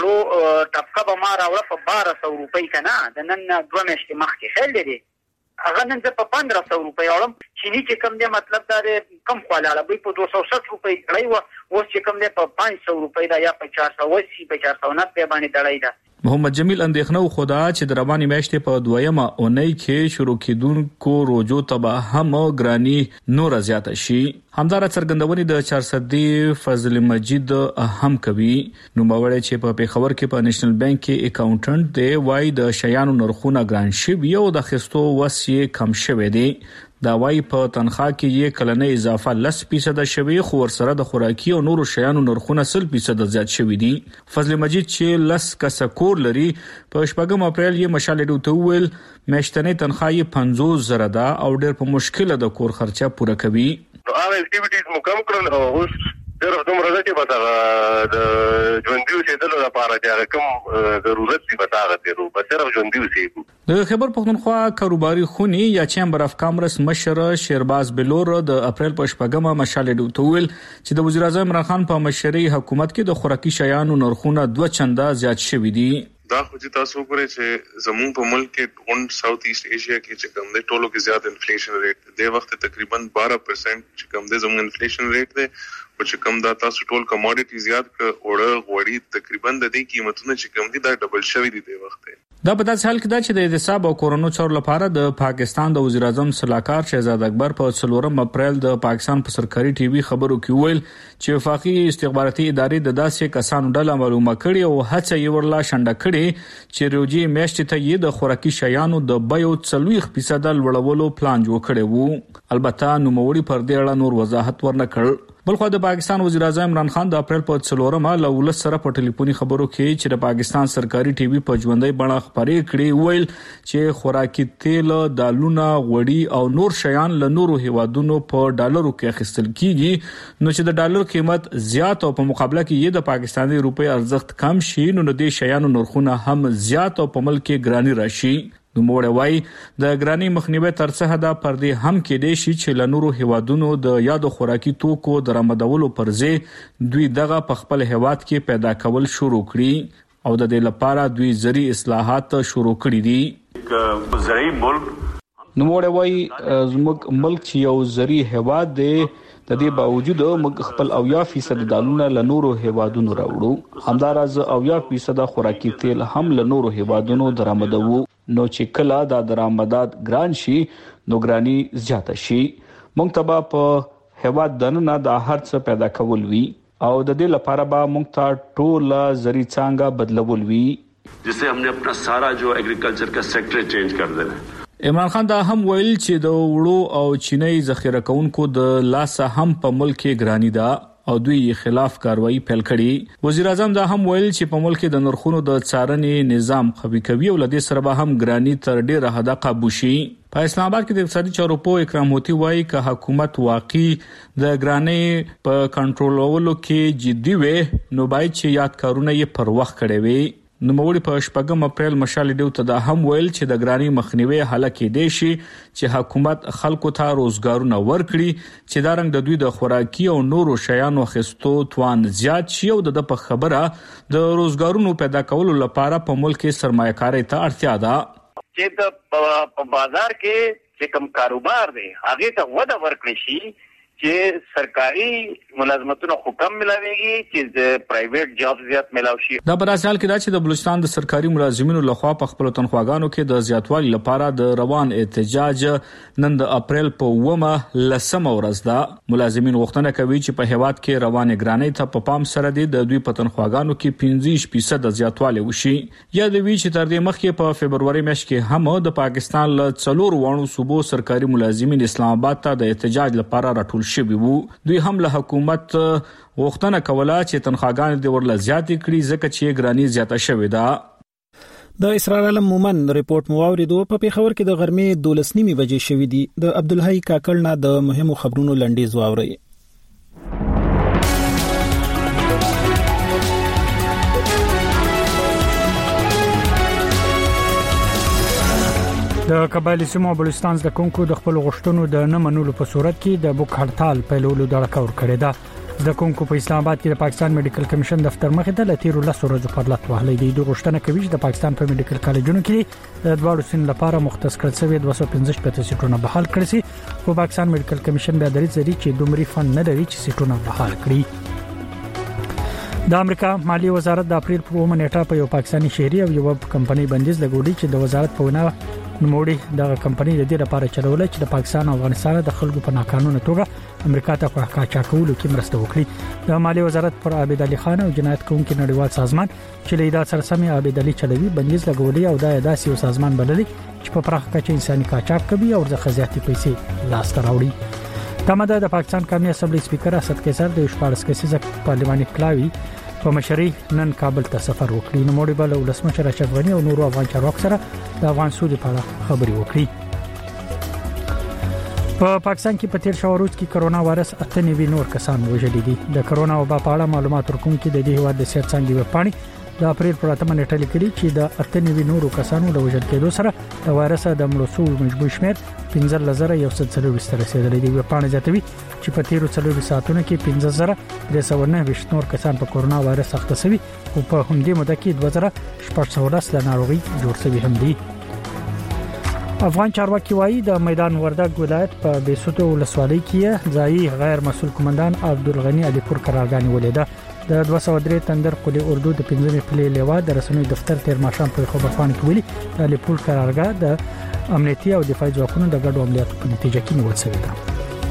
وړو ټپکه به ما راوړه په بارہ سو روپۍ کنه د نن دوه میاشتې مخکې خل لري هغه نن زه په پندرہ سو روپۍ اورم چینی چې کم دی مطلب دا کم خوالاله به په دو سو ست روپۍ کړی و اوس چې کم دی په پنځه سو روپۍ دا یا په چار سو اسی په چار سو نود باندې دړای دا. محمد جمیل اندېښنه خدا چې د رواني میاشتې په دویمه اونۍ کې شروع کیدونکو روزو تبا هم ګرانی نور زیاته شي. همدار څرګندونې د چار صدی فضل مجید هم کوي. نو ماوړی چې په پیښور کې په نېشنل بانک کې اکاونټنټ دی وای د شیانو نرخونه ګران شي او د خستو وسې کم شوي دي. دا وای په تنخواه کې یې کلنۍ اضافه لس فیصد شوي خو ورسره د خوراکي او نورو شیانو نرخونه سل فیصد زیات شوي دي. فضل مجید چې لس کسه کور لري په شپږم اپریل یې مشال ډوتول میاشتنۍ تنخواه یې پنځوس زره ده او ډېر په مشکله د کور خرچه پوره کوي. هغه اکټیویټیز مو کم کړل او اوس ډېر دومره ده چې بس د ژوندي اوسېدلو لپاره چې هغه کوم ضرورت دي بس هغه تېرو بس صرف ژوندي اوسېږو. د خیبر پختونخوا کاروباري خونی یا چیمبر اف کامرس مشر شیرباز بلور د اپریل په شپږمه مشال ډوتول چې د وزیر اعظم عمران خان په مشرۍ حکومت کې د خوراکي شیانو نرخونه دوه چنده زیات شوي دي. دا خو چې تاسو وګورئ چې زموږ په ملک کې غونډ ساوث ایست ایشیا کې چې کوم دی ټولو کې زیات انفلیشن ریټ دی وخت تقریبا بارہ پرسنٹ چې کوم دی زموږ انفلیشن ریټ دی او چې کوم دا تاسو ټول کموډټي زیات ک اوړه غوړي تقریبا د دې قیمتونو چې کوم دي دا ډبل شوی دي د وخت. دا په داسې حال کې دا چې د احتساب او کورونو چور لپاره د پاکستان د وزیر اعظم صلاحکار شهزاد اکبر په څلورم اپریل د پاکستان په سرکاري ټي وي خبرو کې ویل چې وفاقي استخباراتي ادارې د داسې کسانو ډله معلومه کړي او هڅه یې ورلا شنډه کړي چې روجي میاشتې ته یې د خوراکي شیانو د بیو څلويخ فیصد لوړولو پلان جوړ کړی وو. البته نوموړي پر دې اړه نور وضاحت ورنکړ. بلخو د پاکستان وزیر اعظم عمران خان د اپریل په څلورمه له ولس سره په ټلیفوني خبرو کې چې د پاکستان سرکاري ټي وي په ژوندۍ بڼه خبرې کړې ویل چې خوراکي تیل دالونه غوړي او نور شیان له نورو هیوادونو په ډالرو کې اخیستل کیږي نو چې د ډالر قیمت زیات او په مقابله کې یې د پاکستاني روپۍ ارزښت کم شي نو د دې شیانو نرخونه هم زیات او په ملک کې ګرانی راشي. نو موړ وای د ګرانی مخنیوي تر څه حدا پر دې هم کې دي چې لنورو هیوادونو د یادو خوراکي توکو درآمدولو پر ځای دوی دغه په خپل هیواد کې پیدا کول شروع کړي او د دې لپاره دوی زری اصلاحات شروع کړي دي. زری ملک نو موړ وای زموږ ملک چې یو زری هیواد دی د دې باوجود موږ خپل اویا فیصد دالونه له نورو هیوادونو راوړو. همداراز اویا فیصد خوراکي تیل هم له نورو هیوادونو درآمدوو نو چې کله دا درآمدات ګران شي نو ګرانی زیاته شي. موږ تبا په هیواد دننه د هر څه پیدا کول وی او د دې لپاره به موږ ته ټول زری څنګه بدلول وی جسے ہم نے اپنا سارا جو ایگریکلچر کا سیکٹر چینج کر دینا. عمران خان دا هم ویل چې د وړو او چینی ذخیره کونکو د لاسه هم په ملک کې ګرانی ده او دوی خلاف کاروایی پیل کړي. وزیر اعظم دا هم ویل چې په ملک د نرخونو د څارنې نظام قوي کوي او لدې سره به هم ګرانی تر ډیره حد قابو شي. په اسلام آباد کې د اقتصادي چارو په اکرام هوتی وایي چې حکومت واقعي د ګرانی په کنټرولولو کې جدي وي نو باید چې یاد کارونه یې پر وخت کړي وي. نو موړي په شپږم اپریل مشال ډیو ته دا هم ویل چې د ګرانی مخنیوي حل کې دی شي چې حکومت خلکو ته روزګارونه ورکړي چې دا رنګ د دوی د خوراکي او نورو شیانو خستو توان زیات شي او د په خبره د روزګارونو پیدا کولو لپاره په ملک کې سرمایه‌کاري ته اړتیا ده چې د په بازار کې چې کوم کاروبار دی هغه ته وده ورکړي شي چې سرکاري ملازمتونو حکم ملاويږي چې د پرایویټ جاب زیات ملاوي شي. دا په داسې حال کې دا چې د بلوچستان د سرکاري ملازمینو لخوا په خپل تنخواګانو کې د زیاتوالي لپاره د روان احتجاج نن د اپریل په اومه لسمه ورځ ده. ملازمین غوښتنه کوي چې په هیواد کې روانه ګرانۍ ته په پام سره د دوی په تنخواګانو کې پنځه فیصد زیاتوالی وشي. یا د وی چې تر دې مخکې په فبرवरी میاشت کې هم د پاکستان له څلور وانو صوبو سرکاري ملازمین اسلام آباد ته د احتجاج لپاره راټول شوي وو. دوی هم له حکومت غوښتنه کوله چې تنخواګانې د ورله زیاتې کړي ځکه چې ګرانی زیاته شوې ده. د اسرار علم مومن ریپورت مواوریدو په پیښور کې د غرمې دولس نیمې بجې شوې دي. د عبدالحی کاکړ نه د مهمو خبرونو لنډیز واوري. د قبایلی سیمو بلوچستان د کونکو د خپل غشتونو د نه منلو په صورت کې د بوک هړتال پیلولو د راکور کړی ده. د کونکو په اسلام آباد کې د پاکستان میډیکل کمیشن دفتر مخې ته لتیرو لس ورځې پر لټ وهلې دي. د غشتنه کوي چې د پاکستان په میډیکل کالجونو کې د دواړو سین لپاره مختص کړل شوی دوه سوه پنځه شپږ سیټونه بحال کړي سي. په پاکستان میډیکل کمیشن بیا درې ځري چې دومره فن نه لري چې سیټونه بحال کړي. د امریکا مالی وزارت د اپریل په اومه نیټه په یو پاکستانی شهري او یو کمپنۍ بندیز لګوډي چې د وزارت په وینا نوموړي د کمپنۍ د دې لپاره چلول چې د پاکستان او افغانستان د خلکو په ناقانونه توګه امریکا ته په قاچاق کولو کې مرسته وکړي. د مالی وزارت پر عابد علي خان او جنایت کوونکي نړیوال سازمان چې له دا سرسمي عابد علي چلوي بندیز لګولي او دا داسې یو سازمان بللي چې په پراخه کچه انساني قاچاق کوي او د خزياتي پیسې لاس ته راوړي. تماده د پاکستان قومي اسمبلی سپیکر اسد قیصر د شپږ کسیزه پارلماني کلاوي په مشري نن کابل ته سفر وکړي. نو موږ به له ولسمشر اشرف غني او نورو افغان چارواکو سره د افغان سودې په اړه خبري وکړي. په پاکستان کې په تیر شو ورځ کې کرونا وایرس اته نوي نور کسان وژلي دي. د کرونا وبا په اړه معلومات ورکوونکي د دې هواد د صحت څنګه وپاڼي د اپریل پر اتمه نیټه لیکلي چې د اته نوي نورو کسانو د وژل کېدو سره د وایرس د مړو شوو مجموعي شمېر پنځه لزر یو سل څلور رسیدلی دی. وپاڼه زیاتوي چې په تیرو څلور ساعتونو کې پنځه زره درې سوه نهه نور کسان په کرونا وایرس اخته شوي او په همدې موده کې دوه زره شپږ سوه لس له ناروغي جوړ شوي هم دي. افغان چارواکي وایي د میدان وردګ ولایت په بیسوتو ولسوالۍ کې ځایي غیر مسؤل قومندان عبدالغنی علي پور قرارګانې ولیده. د دوه سوه درې تندر قلی اردو د پنځمې پلې لیوا د رسنوي دفتر تیر ماښام په خبرفان کې ویلي د علي پور قرارګاه د امنیتي او دفاعي ځواکونو د ګډو عملیاتو په نتیجه کې نیول شوې ده.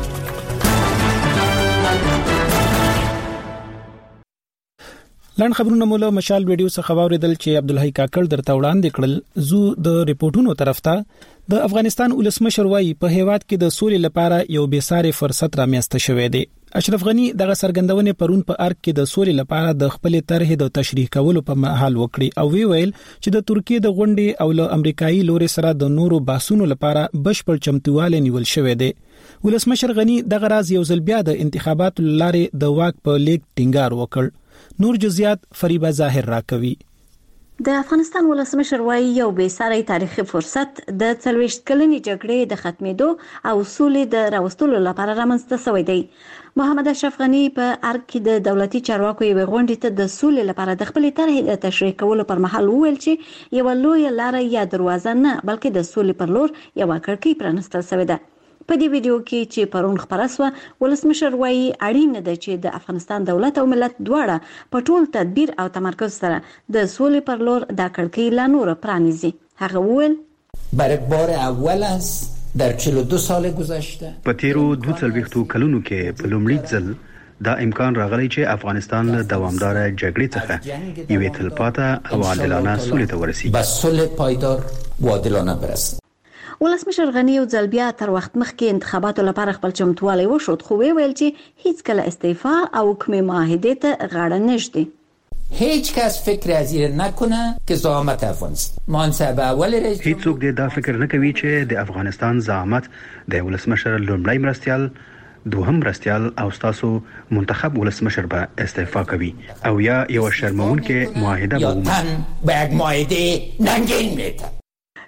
لاند خبرونه مولا مشال ویډیو څخه واوریدل چې عبدالحی کاکړ درته وړاندې کړل. زو د ریپورتونو طرف ته د افغانستان ولسمشر وایي په هیواد کې د سولې لپاره یو بیساري فرصت رامنځته شوی دی. اشرف غنی دغه سرګندونې پرون په ارګ کې د سولې لپاره د خپل طرح د تشریح کولو په محل وکړي او وی ویل چې د ترکیه د غونډې او له امریکایي لوري سره د نورو باسونو لپاره بشپړ چمتواله نیول شوی دی. ولسمشر غنی دغه راز یو ځل بیا د انتخاباتو لارې د واک په لیک ټینګار وکړ. نور جزئیات فریبا ظاهر راکوي. د افغانستان ولسمشر وايي یو بیساري تاریخي فرصت د څلوېښت کلنې جګړې د ختمېدو او سولې د راوستلو لپاره رامنځته شوی دی. محمد اشرف غنی په ارګ کې د دولتي چارواکو یو غونډې ته د سولې لپاره د خپل طرحې د تشریح کولو پر مهال وویل چې یو لوی لار یا دروازه نه بلکې د سولې پر لور یو کړکۍ پرانستل شوې ده. په دې ویډیو کې چې پرون خبره شوه ولسمشر وايي اړین ده چې د افغانستان دولت او ملت دواړه په ټول تدبیر او تمرکز سره د سولې پر لور د کړکۍ لا نور پرانیزي. هغه وویل برای بار اول است در چهل و دو سال گذشته په تیرو دوه څلوېښتو کلونو کې په لومړي ځل دا امکان راغلی چې افغانستان له دوامدار جګړې څخه یوې تلپاته او عادلانه سولې ته ورسیږي. به صلح پایدار و عادلانه برسد. ولسمشر غنی یو ځل بیا تر وخت مخکې انتخاباتو لپاره خپل چمتوالی وښود خو ویل چې هیڅ کله استعفا او کومې معاهدې ته غاړه نږدي. هیچ کس فکر از این نکنه که زعامت افغانستان منصب اول رئیس هیڅوک دې دا فکر نه کوي چې د افغانستان زعامت د ولسمشر لومړی مرستیال دوهم مرستیال او تاسو منتخب ولسمشر به استعفا کوي او یا یو شرمونکې معاهده به یا تن به یک معاهده ننگین میده.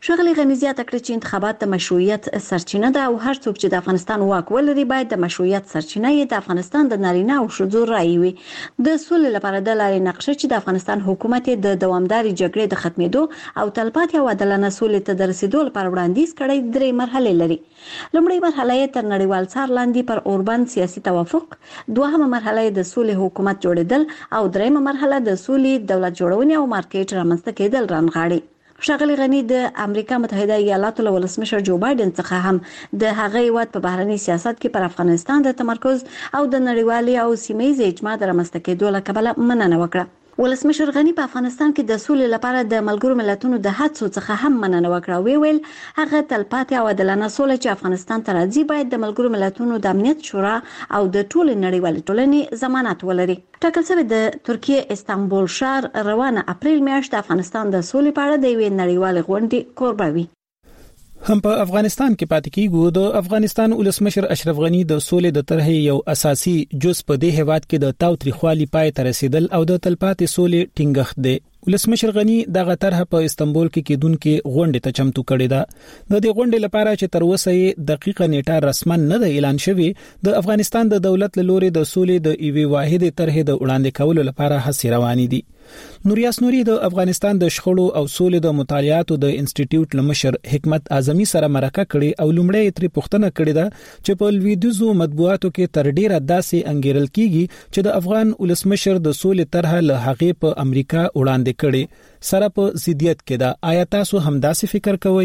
ښاغلي غني زیاته کړه چې انتخابات د مشروعیت سرچینه ده او هر څوک چې د افغانستان واک ولري باید د مشروعیت سرچینه یې د افغانستان د نارینه او ښځو رایې وي. د سولې لپاره د لارې نقشه چې د افغانستان حکومت د دوامدارې جګړې د ختمېدو او تلپاتې او عادلانه سولې ته د رسیدو لپاره وړاندیز کړی درې مرحلې لري. لومړی مرحله یې تر نړیوال څار لاندې پر اوربند سیاسي توافق، دوهمه مرحله یې د سولې حکومت جوړېدل او دریمه مرحله د سولې دولت جوړونې او مارکیټ رامنځته کېدل رانغاړي. ښاغلي غني د امریکا متحده ایالاتو له ولسمشر جو بایدن څخه هم د هغه هیواد په بهرني سیاست کې پر افغانستان د تمرکز او د نړیوالي او سیمه‌ییز اجماع د رامنځته کېدو له کبله مننه وکړه. ولسمشر غني په افغانستان کې د سولې لپاره د ملګرو ملتونو د هڅو څخه هم مننه وکړه. وی ویل هغه تلپاتې او عادلانه سوله چې افغانستان ته راځي باید د ملګرو ملتونو د امنیت شورا او د ټولې نړیوالې ټولنې ضمانت ولري. ټاکل شوی د ترکیه استانبول ښار روانه اپریل میاشت د افغانستان د سولې په اړه د یوې نړیوالې غونډې کوربه وي. هم په افغانستان کې پاتې کیږي. د افغانستان ولسمشر اشرف غنی د سولې د طرحې یو اساسي جز په دې هیواد کې د تاوتریخوالي پای ته رسیدل او د تلپاتې سولې ټینګښت دی. ولسمشر غنی دغه طرح په استانبول کې کېدونکې غونډې ته چمتو کړې ده. د دې غونډې لپاره چې تر اوسه یې دقیقه نیټه رسما نه ده اعلان شوی، د افغانستان د دولت له لوري د سولې د ایوي واحده طرحې د وړاندې کولو لپاره هڅې روانې دي. نوریاس نوري د افغانستان د شخړو او سولې د مطالعاتو د انسټیټیوټ لمشر حکمت اعظمي سره مرکه کړي او لومړی تری پوښتنه کړې ده چې په لویدیزو مطبوعاتو کې تر ډیره داسې انګیرل کیږي چې د افغان ولسمشر د سولې طرح له هغې په امریکا وړاندې کړي سره په ضدیت کې ده. آیا تاسو هم داسې فکر کوئ؟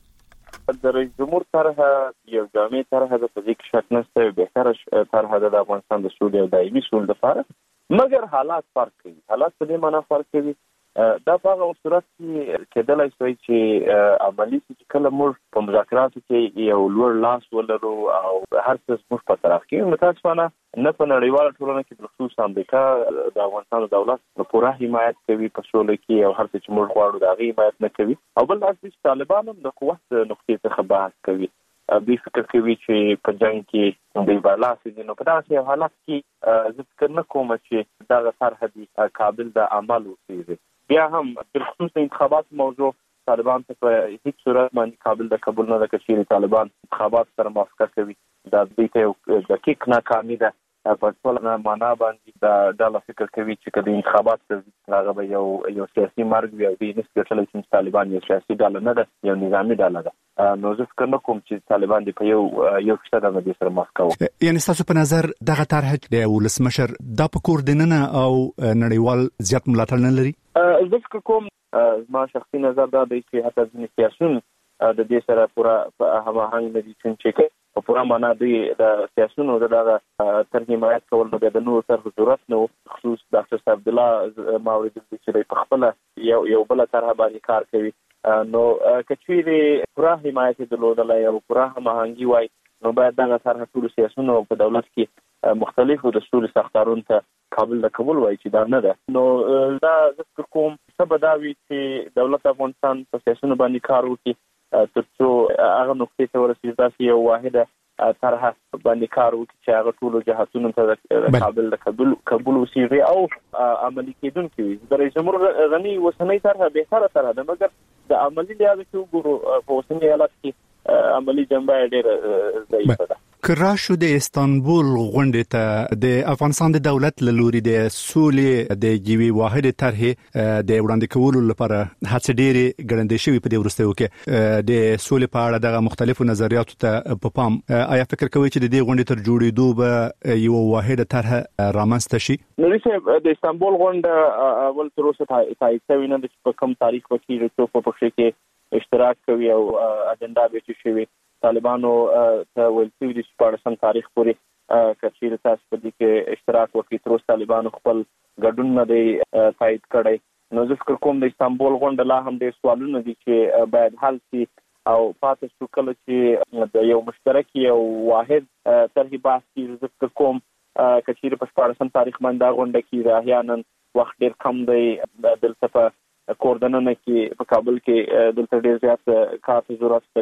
د رئیس جمهور طرح یو جامع طرح د فزیک شک نشته، بهتره طرح د افغانستان د سولې او دایمي سولې لپاره، مګر حالات فرق کوي. حالات په دې معنی فرق کوي دا په هغه صورت کې کېدلای شي چې عملی چې کله موږ په مذاکراتو کې یو لوړ لاس ولرو او هر څه موږ په طرف کې متاسفانه نه په نړیواله ټولنه کې د خصوص امریکا د افغانستان دولت په پوره حمایت کوي په سولې کې او هر څه چې موږ غواړو دا غي حمایت نه کوي. او بل ځکه چې طالبان هم د قوت نقطې څخه بحث کوي. دوی فکر کوي چې په جنگ کې د بالاسي د نو په داسې حالت کې زه فکر نه کوم چې دا سرحدي قابل د عمل وي. بیا هم د خصوص انتخابات موضوع طالبان ته په هیڅ صورت باندې قابل د قبول نه ده چې طالبان انتخابات سره موافقه کوي. دا د دې دقیق ناکامي ده په ټول معنا باندې دا د فکر کوي چې کله انتخابات هغه به یو یو سیاسي مرګ وي او د نسبت چې طالبان یو سیاسي ډله نه ده، یو نظامی ډله ده. نو زه فکر نه کوم چې طالبان د په یو یو څه د دې سره موافقه وکړي. یعنی تاسو په نظر دغه طرح د ولسمشر د پکور دننه او نړیوال زیات ملاتړ نه لري؟ زه فکر کوم ما شخصي نظر دا دی چې حتی ځینې سیاسيون د دې سره پوره هماهنګ نه دي چې په پوره معنا دی د سیاسيونو دغه تر حمایت کول نو د نور سره ضرورت نو خصوص ډاکټر صاحب عبد الله ماورد چې په خپل یو یو بل طرح باندې کار کوي. نو کچویری پوره حمایت درلودلای او پوره هماهنګي وای نو باید دغه طرح ټول سیاسيونو په دولت کې مختلفو د سولې سختارون ته قابل د قبول وای چې دا نه ده. نو دا ذکر کوم سبب دا وی چې دولت افغانستان په سیاسيونو باندې کار وکړي ترڅو هغه نقطې ته ورسیږي چې یو واحده طرح باندې کار وکړي چې هغه ټول جهاتونو ته قابل د قبول قبول وشي او عملي کېدونکي وي. د رئیس جمهور غني وسنۍ طرح به سره طرح ده، مګر د عملي لحاظ کې وګورو په وسنۍ حالت کې عملي جنبه ډېره ضعیفه ده. کراشو د استانبول غونډې ته د افغانستان د دولت له لوري د سولې د یوې واحده طرحې د وړاندې کولو لپاره هڅې ډېرې ګړندې شوې په دې وروستیو کې د سولې په اړه دغه مختلفو نظریاتو ته په پام. آیا فکر کوئ چې د دې غونډې تر جوړېدو به یو واحده طرح رامنځته شي؟ نوري صاحب د استانبول غونډه اول تر اوسه تایید شوې نه ده چې په کوم تاریخ کې څوک په پښې کې اشتراک کوي او اجنډا به چې شوي. طالبانو ته ویل شوي چې په اړه سم تاریخ پورې کچېرې تاسو په دې کې اشتراک وکړي. تر اوسه طالبانو خپل ګډون نه دی تایید کړی. نو زه فکر کوم د استانبول غونډه لا هم ډېر سوالونه دي چې باید حل شي او پاتې شو کله چې د یو مشترک یو واحد طرحې بحث کېږي. زه فکر کوم کچېرې په شپاړسم تاریخ باندې دا غونډه کېږي. احیانا وخت ډېر کم دی دلته په کوردننه کې په کابل کې دلته ډېر زیات کار ته ضرورت شته چې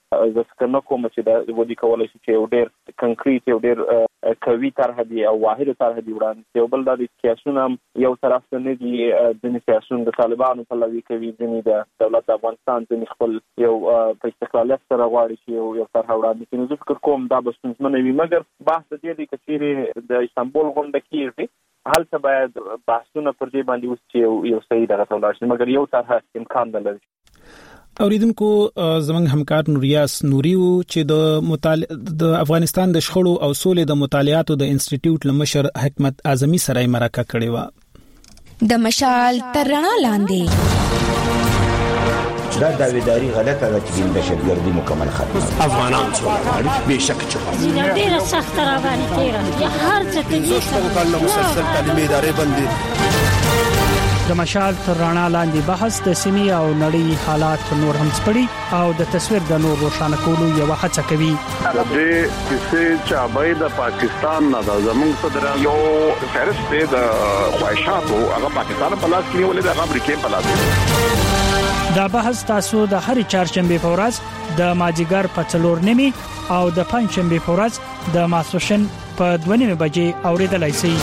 زه فکر نه کوم چې دا ودی کولای شي چې یو ډېر کنکریټ یو ډېر قوي طرح دی او واحد طرح دی وړاندې یو بل د سیاسونه یو طرف ته نه دي د سیاسون د طالبانو په لوي کوي د دولت افغانستان د خپل یو په استقلالیت سره غواړي چې یو یو طرح وړاندې کړي. زه فکر کوم دا به ستونزمن وي، مګر بحث دې دی چې د استانبول غونډه کېږي هلته باید بحثونه پر دې باندې وشي یو صحیح دغه تولای شي، مګر یو طرح امکان نه لري. اوریدونکو زمنګ همکار نوریاس نوریو چې د مطالعه د افغانستان د شخړو او سولې د مطالعاتو د انسټیټیوټ لمشر حکمت اعظمي سره مرکه کړې و. د مشال تر رڼا لاندې دا داویداری غلطه ده چې د دهشتګردي مکمل ختم افغانان څو به شک چې ډیره سخت را باندې تیرا یا هر څه ته دوستو کله مسلسل تعلیمي ادارې باندې د مشال تر رڼا لاندې بحث د سیمې او نړۍ حالات نور هم سپړي او د تصویر د نور روښانه کولو یو هڅه کوي. د دې کیسې چې ابای د پاکستان نه د زمونږ صدر یو فهرست د خواهشاتو هغه پاکستان په لاس کې ولې د امریکا په لاس کې. دا بحث تاسو د هرې چهارشنبه په ورځ د ماجیګر په څلور نیمه او د پنځشنبه په ورځ د ماسوشن په دوه نیمه بجې اوریدلای شئ.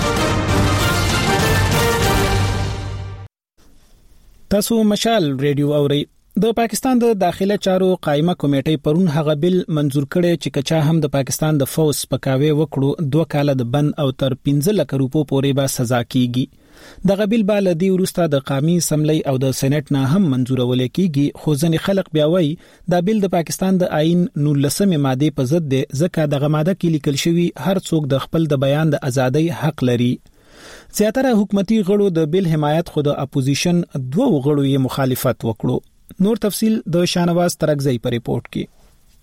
تاسو مشال ریډیو اورئ. د پاکستان د داخله چارو قائمه کمیټې پرون هغه بل منزور کړي چې کچا هم د پاکستان د فوز پکاوي وکړو دوه کاله د بند او تر پنځه لک روپو پورې به سزا کیږي. د غبیل بال دی ورسته د قومي سملي او د سېنات نه هم منزورول کیږي، خو ځنې خلک بیا وایي دا بل د پاکستان د آئین نولسمه ماده په ضد دی، ځکه دغه ماده کې لیکل شوی هر څوک د خپل د بیان د ازادۍ حق لري. زیاتره حکومتي غړو د بل حمایت خو د اپوزیشن دوه غړو یې مخالفت وکړو. نور تفصیل د شانواز ترکزئی په ریپورت کې.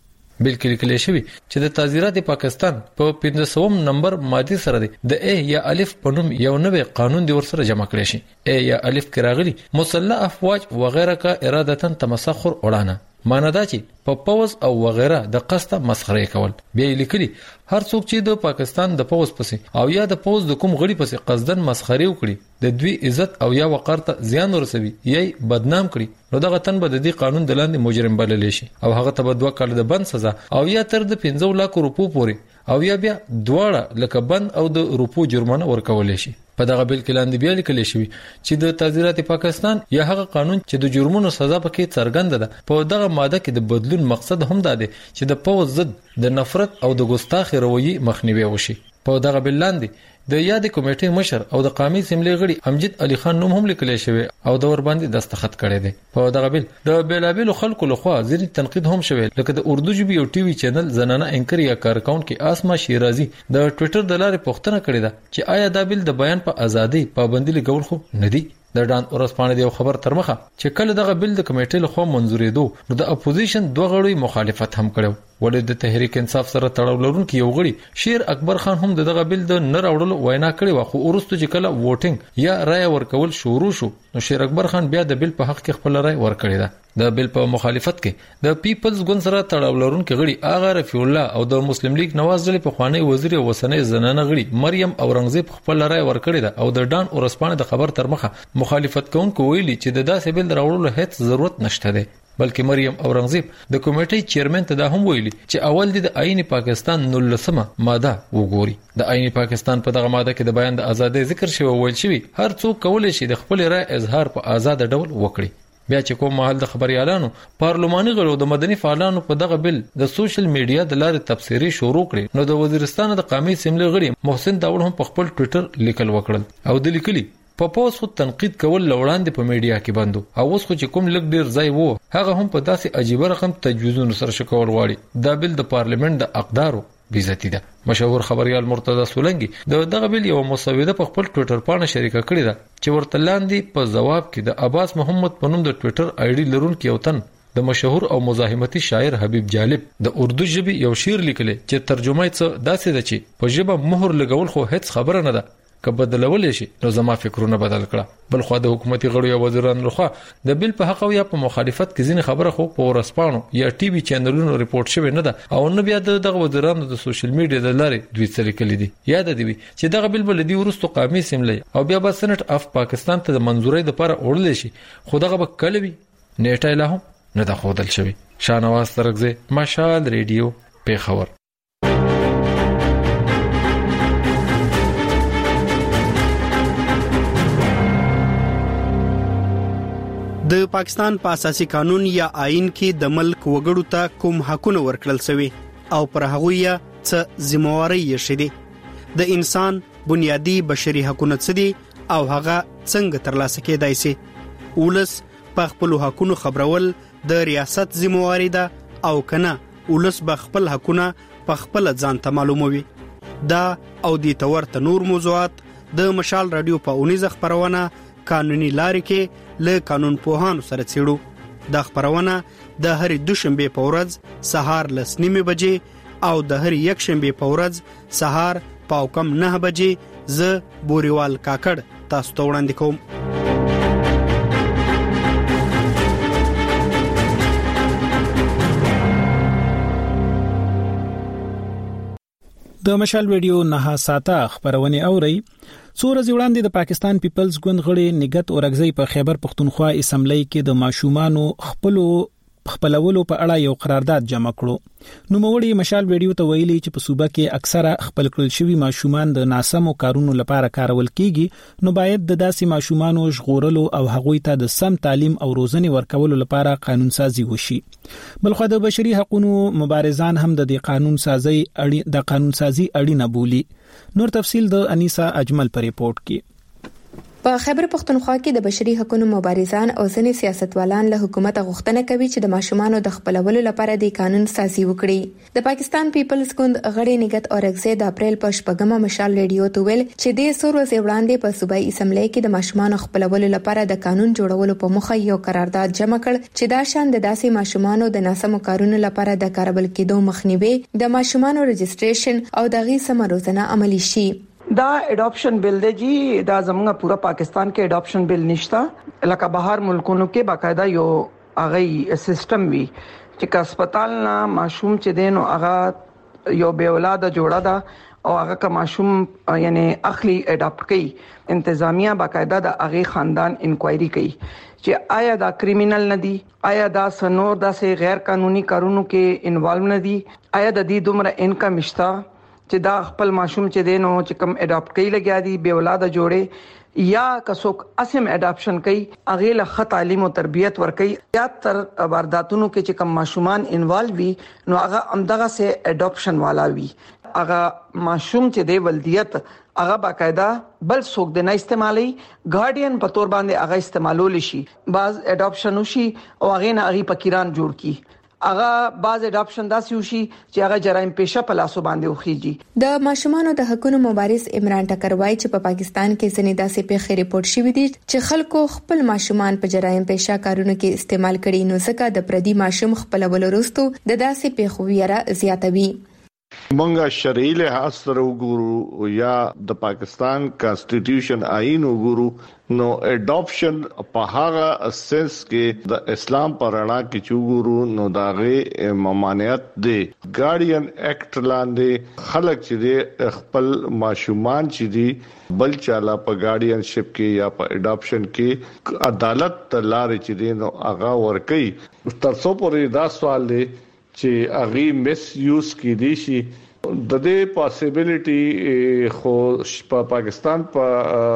بلکې لیکل شوی چې د تعزیرات پاکستان په پنځه سوم نمبر ماده سره د ا یا الف په نوم یو نوې قانون دی ورسره جمع کړی شي. ا یا الف کې راغلي مسلح افواج وغیرہ کا ارادتن تمسخر وړاندې معنی دا چې په پوز او وغیرہ د قصده مسخره کول. بیا لیکلي هر څوک چې د پاکستان د پوز پسې او یا د پوز د کوم غړي پسې قصدن مسخره وکړي د دوی عزت او یا وقار ته زیان ورسوي یا بدنام کړي نو دغه تن به د دې قانون د لاندې مجرم بلل شي او هغه ته دوه کال د بند سزا او یا تر د پنځه لک روپو پورې او یا بیا دواړه لکه بند او د روپو جرمانه ورکول شي. په دغه بل کې لاندې بیا لیکل شوی چې د تعزیرات پاکستان یا هغه قانون چې د جرمونو سزا پکې څرګنده ده په دغه ماده کې د بدلون مقصد هم دا دی چې د پوز ضد د نفرت او د ګستاخی رویه مخنیوي وشي. په دغه بل لاندې د یاد کمیټې مشر او د قومي سیملي غړي امجد علي خان نوم هم لیکل شوی او د ور باندې دستخط کړی دی. په دغه بل د بیلابل خلکو لخوا ځینې تنقید هم شوی لکه د اردو ژبې او ټي وي چینل زنانه انکر یا کارکون کې آسما شیرازي د ټوئیټر د لارې پوښتنه کړې ده چې آیا دا بل د بیان په ازادي پابندي لګول خو نه دی. د ډان اورسپانه دی خبر تر مخه چې کله دغه بل د کمیټې لخوا منزورې دو نو د اپوزیشن دوه غړي مخالفت هم کړو. ولې د تحریک انصاف سره تړاو لرونکي یو غړي شیر اکبر خان هم دغه بل د نه راوړلو وینا کړې و، خو ورستو چې کله ووټینګ یا رائے ورکول شروع شو نو شیر اکبر خان بیا د بل په حق کې خپل رائے ورکړی ده. د بل په مخالفت کې د پیپلز ګوند سره تړاو لرونکي غړي اغا رفیع الله او د مسلم لیگ نواز ډلې په خوانی وزیر وسنۍ زنانه غړي مریم اورنګزیب خپل رائے ورکړی ده او د ډان اورسپانه د خبر تر مخه مخالفت کوونکو ویلي چې د داسې بل راوړلو هیڅ ضرورت نشته ده. بلکې مریم اورنګزیب د کمیټې چیرمن ته دا هم ویلي چې اول د آئین پاکستان نولسمه ماده وګوري. د آئین پاکستان په دغه ماده کې د بیان د ازادۍ ذکر شوی ویل شوی هر څوک کولای شي د خپل رائے اظهار په آزاد ډول وکړي. بیا چې کوم محل د خبريالانو پارلماني غړو د مدني فعالانو په دغه بل د سوشل میډیا د لارې تبصری شروع کړي نو د وزیرستان د قومي سیملي غړي محسن داول هم په خپل ټوئیټر لیکل وکړل او د لیکلي په پوس خو تنقید کول لوړاندې په میډیا کې بندو او اوس خو چې کوم لګ ډیر ځای وو هغه هم په داسې عجیب رقم تجویزونو سره شکول غواړي. دا بل د پارلیمنت د اقدارو بیزتی ده. مشهور خبريال مرتضی سولنګي د دغه بل یو مسوده په خپل ټوئیټر باندې شریکه کړې ده چې ورته لاندې په جواب کې د عباس محمد په نوم د ټوئیټر آی ډي لرونکي یو تن د مشهور او مزاحمتي شاعر حبیب جالب د اردو ژبې یو شعر لیکلی چې ترجمه یې څه داسې ده چې په ژبه مهر لګول خو هیڅ خبره نه ده که بدلول شي نو زما فکرونه بدل کړه. بل خو د حکومتي غړو یا وزیرانو لخوا د بل په حق او یا په مخالفت کې ځینې خبره خو په ورسپانو یا ټي وي چینلونو ریپورت شوی نه ده او نه بیا دغه وزیرانو د سوشل میډیا د لارې دوی څه لیکلي دي. یاد دی چې دغه بل بل دی ورستو قومي سیملي او بیا به سېنات اف پاکستان ته د منزورۍ لپاره وړل شي خو دغه به کلوي نیټه له هم نه د خودل شوی. شاهنواز ترغزه، مشال ریډیو، پیښور. د پاکستان په اساسي قانون یا آئین کې د ملک وګړو ته کوم حقونه ورکړل شوی او پر هغه یې څه ذمہواری یې شته، د انسان بنیادی بشري حقوقو څه دي او هغه څنګه ترلاسه کېدای شي. ولس په خپل حقوقو خبرول د ریاست ذمہواری ده او کنه ولس به خپل حقوقونه په خپل ځان ته معلوموي. دا او د تورته نور موضوعات د مشال رادیو په اونیزه خبرونه قانوني لارې کې له قانون پوهانو سره څېړو. دا خبرونه د هرې دوشنبه په ورځ سهار لس نیمې بجې او د هرې یکشنبه په ورځ سهار پاو کم نه بجې ز بوريوال کاکړ تاسو ته وړاندې کوم. د مشال ویډیو نه ساته خبرونه اوري. څو ورځې وړاندې د پاکستان پیپلز ګوند غړي نګت اورګزی په خیبر پختونخوا اسمبلی کې د ماشومانو خپلو خپلولو په اړه یو قرارداد جمع کړو. نو موړي مشال ویډیو ته ویلي چې په صوبه کې اکثره خپل کړل شوی ماشومان د ناسمو کارونو لپاره کارول کیږي، نو باید د داسې ماشومانو ژغورلو او هغوی ته د سم تعلیم او روزنې ورکولو لپاره قانون سازي وشي. بلخو د بشري حقوقو مبارزان هم د دې قانون سازي اړي د قانون سازي اړینه بولي. نور تفصیل د انیسا اجمل پر ریپورت کې. په خیبر پختونخوا کې د بشري حقوقو مبارزان او ځینې سیاستوالان له حکومت غوښتنه کوي چې د ماشومانو د خپلولو لپاره د قانون سازي وکړي. د پاکستان پیپلز ګوند غړي نګت اورګزی د اپریل په شپږمه مشال ریډیو ته ویل چې د څو ورځې وړاندې په صوبایي اسمبلی کې د ماشومانو خپلولو لپاره د قانون جوړولو په موخه یو قرارداد جمع کړ چې دا شان د داسې ماشومانو د ناسمو کارونو لپاره د کارول کېدو مخنیوي، د ماشومانو رجسټریشن او دغه سم روزنه عملی شي. دا اډاپشن بل دی جی، دا زموږه پورا پاکستان کې اډاپشن بل نشتا، لکه بهر ملکونو کې باقاعده یو هغه سیستم وی چې کا هسپتال نه ماشوم چې دین او هغه یو به اولاد جوړه ده او هغه کا ماشوم یعنی اخلي اډاپټ کوي، انتظامیه باقاعده د هغه خاندان انکوایري کوي چې آیا دا کریمینل نه دی، آیا دا سنور داسې غیر قانوني کارونو کې انوالو نه دی، آیا د دې دومره انکم شته چې دا خپل ماشوم چې دینو چې کم اډاپټ کوي لګیا دي به اولاد جوړي، یا کڅوک اسم اډاپشن کوي اغه له خط تعلیم او تربيت ور کوي. یا تر وارداتونو کې چې کم ماشومان انوالو وي نو هغه امدغه سه اډاپشن والا وي، هغه ماشوم چې دی ولدیت هغه باقاعده بل څوک د نه استعمالي ګارډین په تور باندې هغه استعمالول شي. بعض اډاپشن وشي او هغه نه هغه فقیران جوړ کی، هغه باز اډاپشن داسې وشي چې هغه جرایم پیشه په لاسو باندې وخیږي. د ماشومانو د حقوقو مبارز عمران ټکر وایي چې په پاکستان کې ځینې داسې پیښې ریپورت شوې دي چې خلکو خپل ماشومان په جرایم پیشه کارونو کې استعمال کړي، نو ځکه د پردي ماشوم خپلولو وروسته د داسې پیښو ویره زیاتوي. مونږه شرعي لحاظ سره وګورو یا د پاکستان کانسټیټیوشن آئین وګورو نو اډاپشن په هغه اساس کې د اسلام پر رڼا کې چوغورو نو داغه ممانعت دی. ګارډین ایکټ لاندې خلک چې خپل ماشومان چې دی بل چاله په ګارډینشپ کې یا په اډاپشن کې عدالت لارې چې دی نو هغه ورکي. تر څو پورې دا سوال دی چې اغي مس یوز کی دي شي د دې پاسیبিলিټي خو په پاکستان په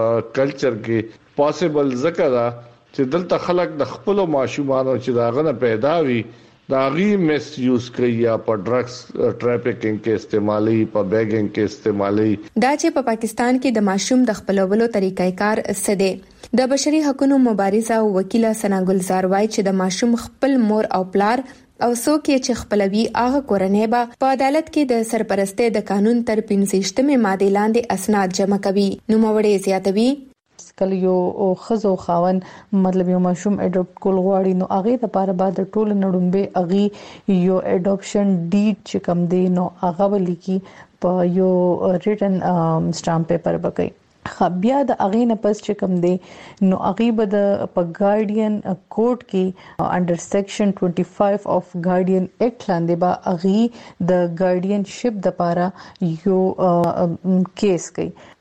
کلچر کې پاسیبل ذکر دا چې دلته خلک د خپل ماشومانو چې داغه نه پیدا وي دا غي مس یوز کوي یا په ډرګز ټریفیکینګ کې استعمالي، په بیګینګ کې استعمالي. دا چې په پاکستان کې د ماشوم د خپلولو طریقې کار سده د بشري حقوقو مبارزه او وکیله ثنا ګلزار وایي چې د ماشوم خپل مور او پلار او څوک چې خپلوي هغه کورنۍ به په عدالت کې د سرپرستۍ د قانون تر پنځه ماده لاندې اسناد جمع کوي. نو موړې زیاتوي کله یو خزو خاون مطلب یو ماشوم اډاپټ کول غواړي نو هغه لپاره بعد ټول نړمبه هغه یو اډاپشن ډیډ چې کوم دی نو هغه ولیکي په یو ریټن سټامپ پیپر بکای. بیا د اغه نه پس چې کوم دی نو هغه به د په ګارډین کوډ کې انډر سیکشن پنځه اف ګارډین ایکټ لاندې به هغه د ګارډین شپ د لپاره یو کیس کوي.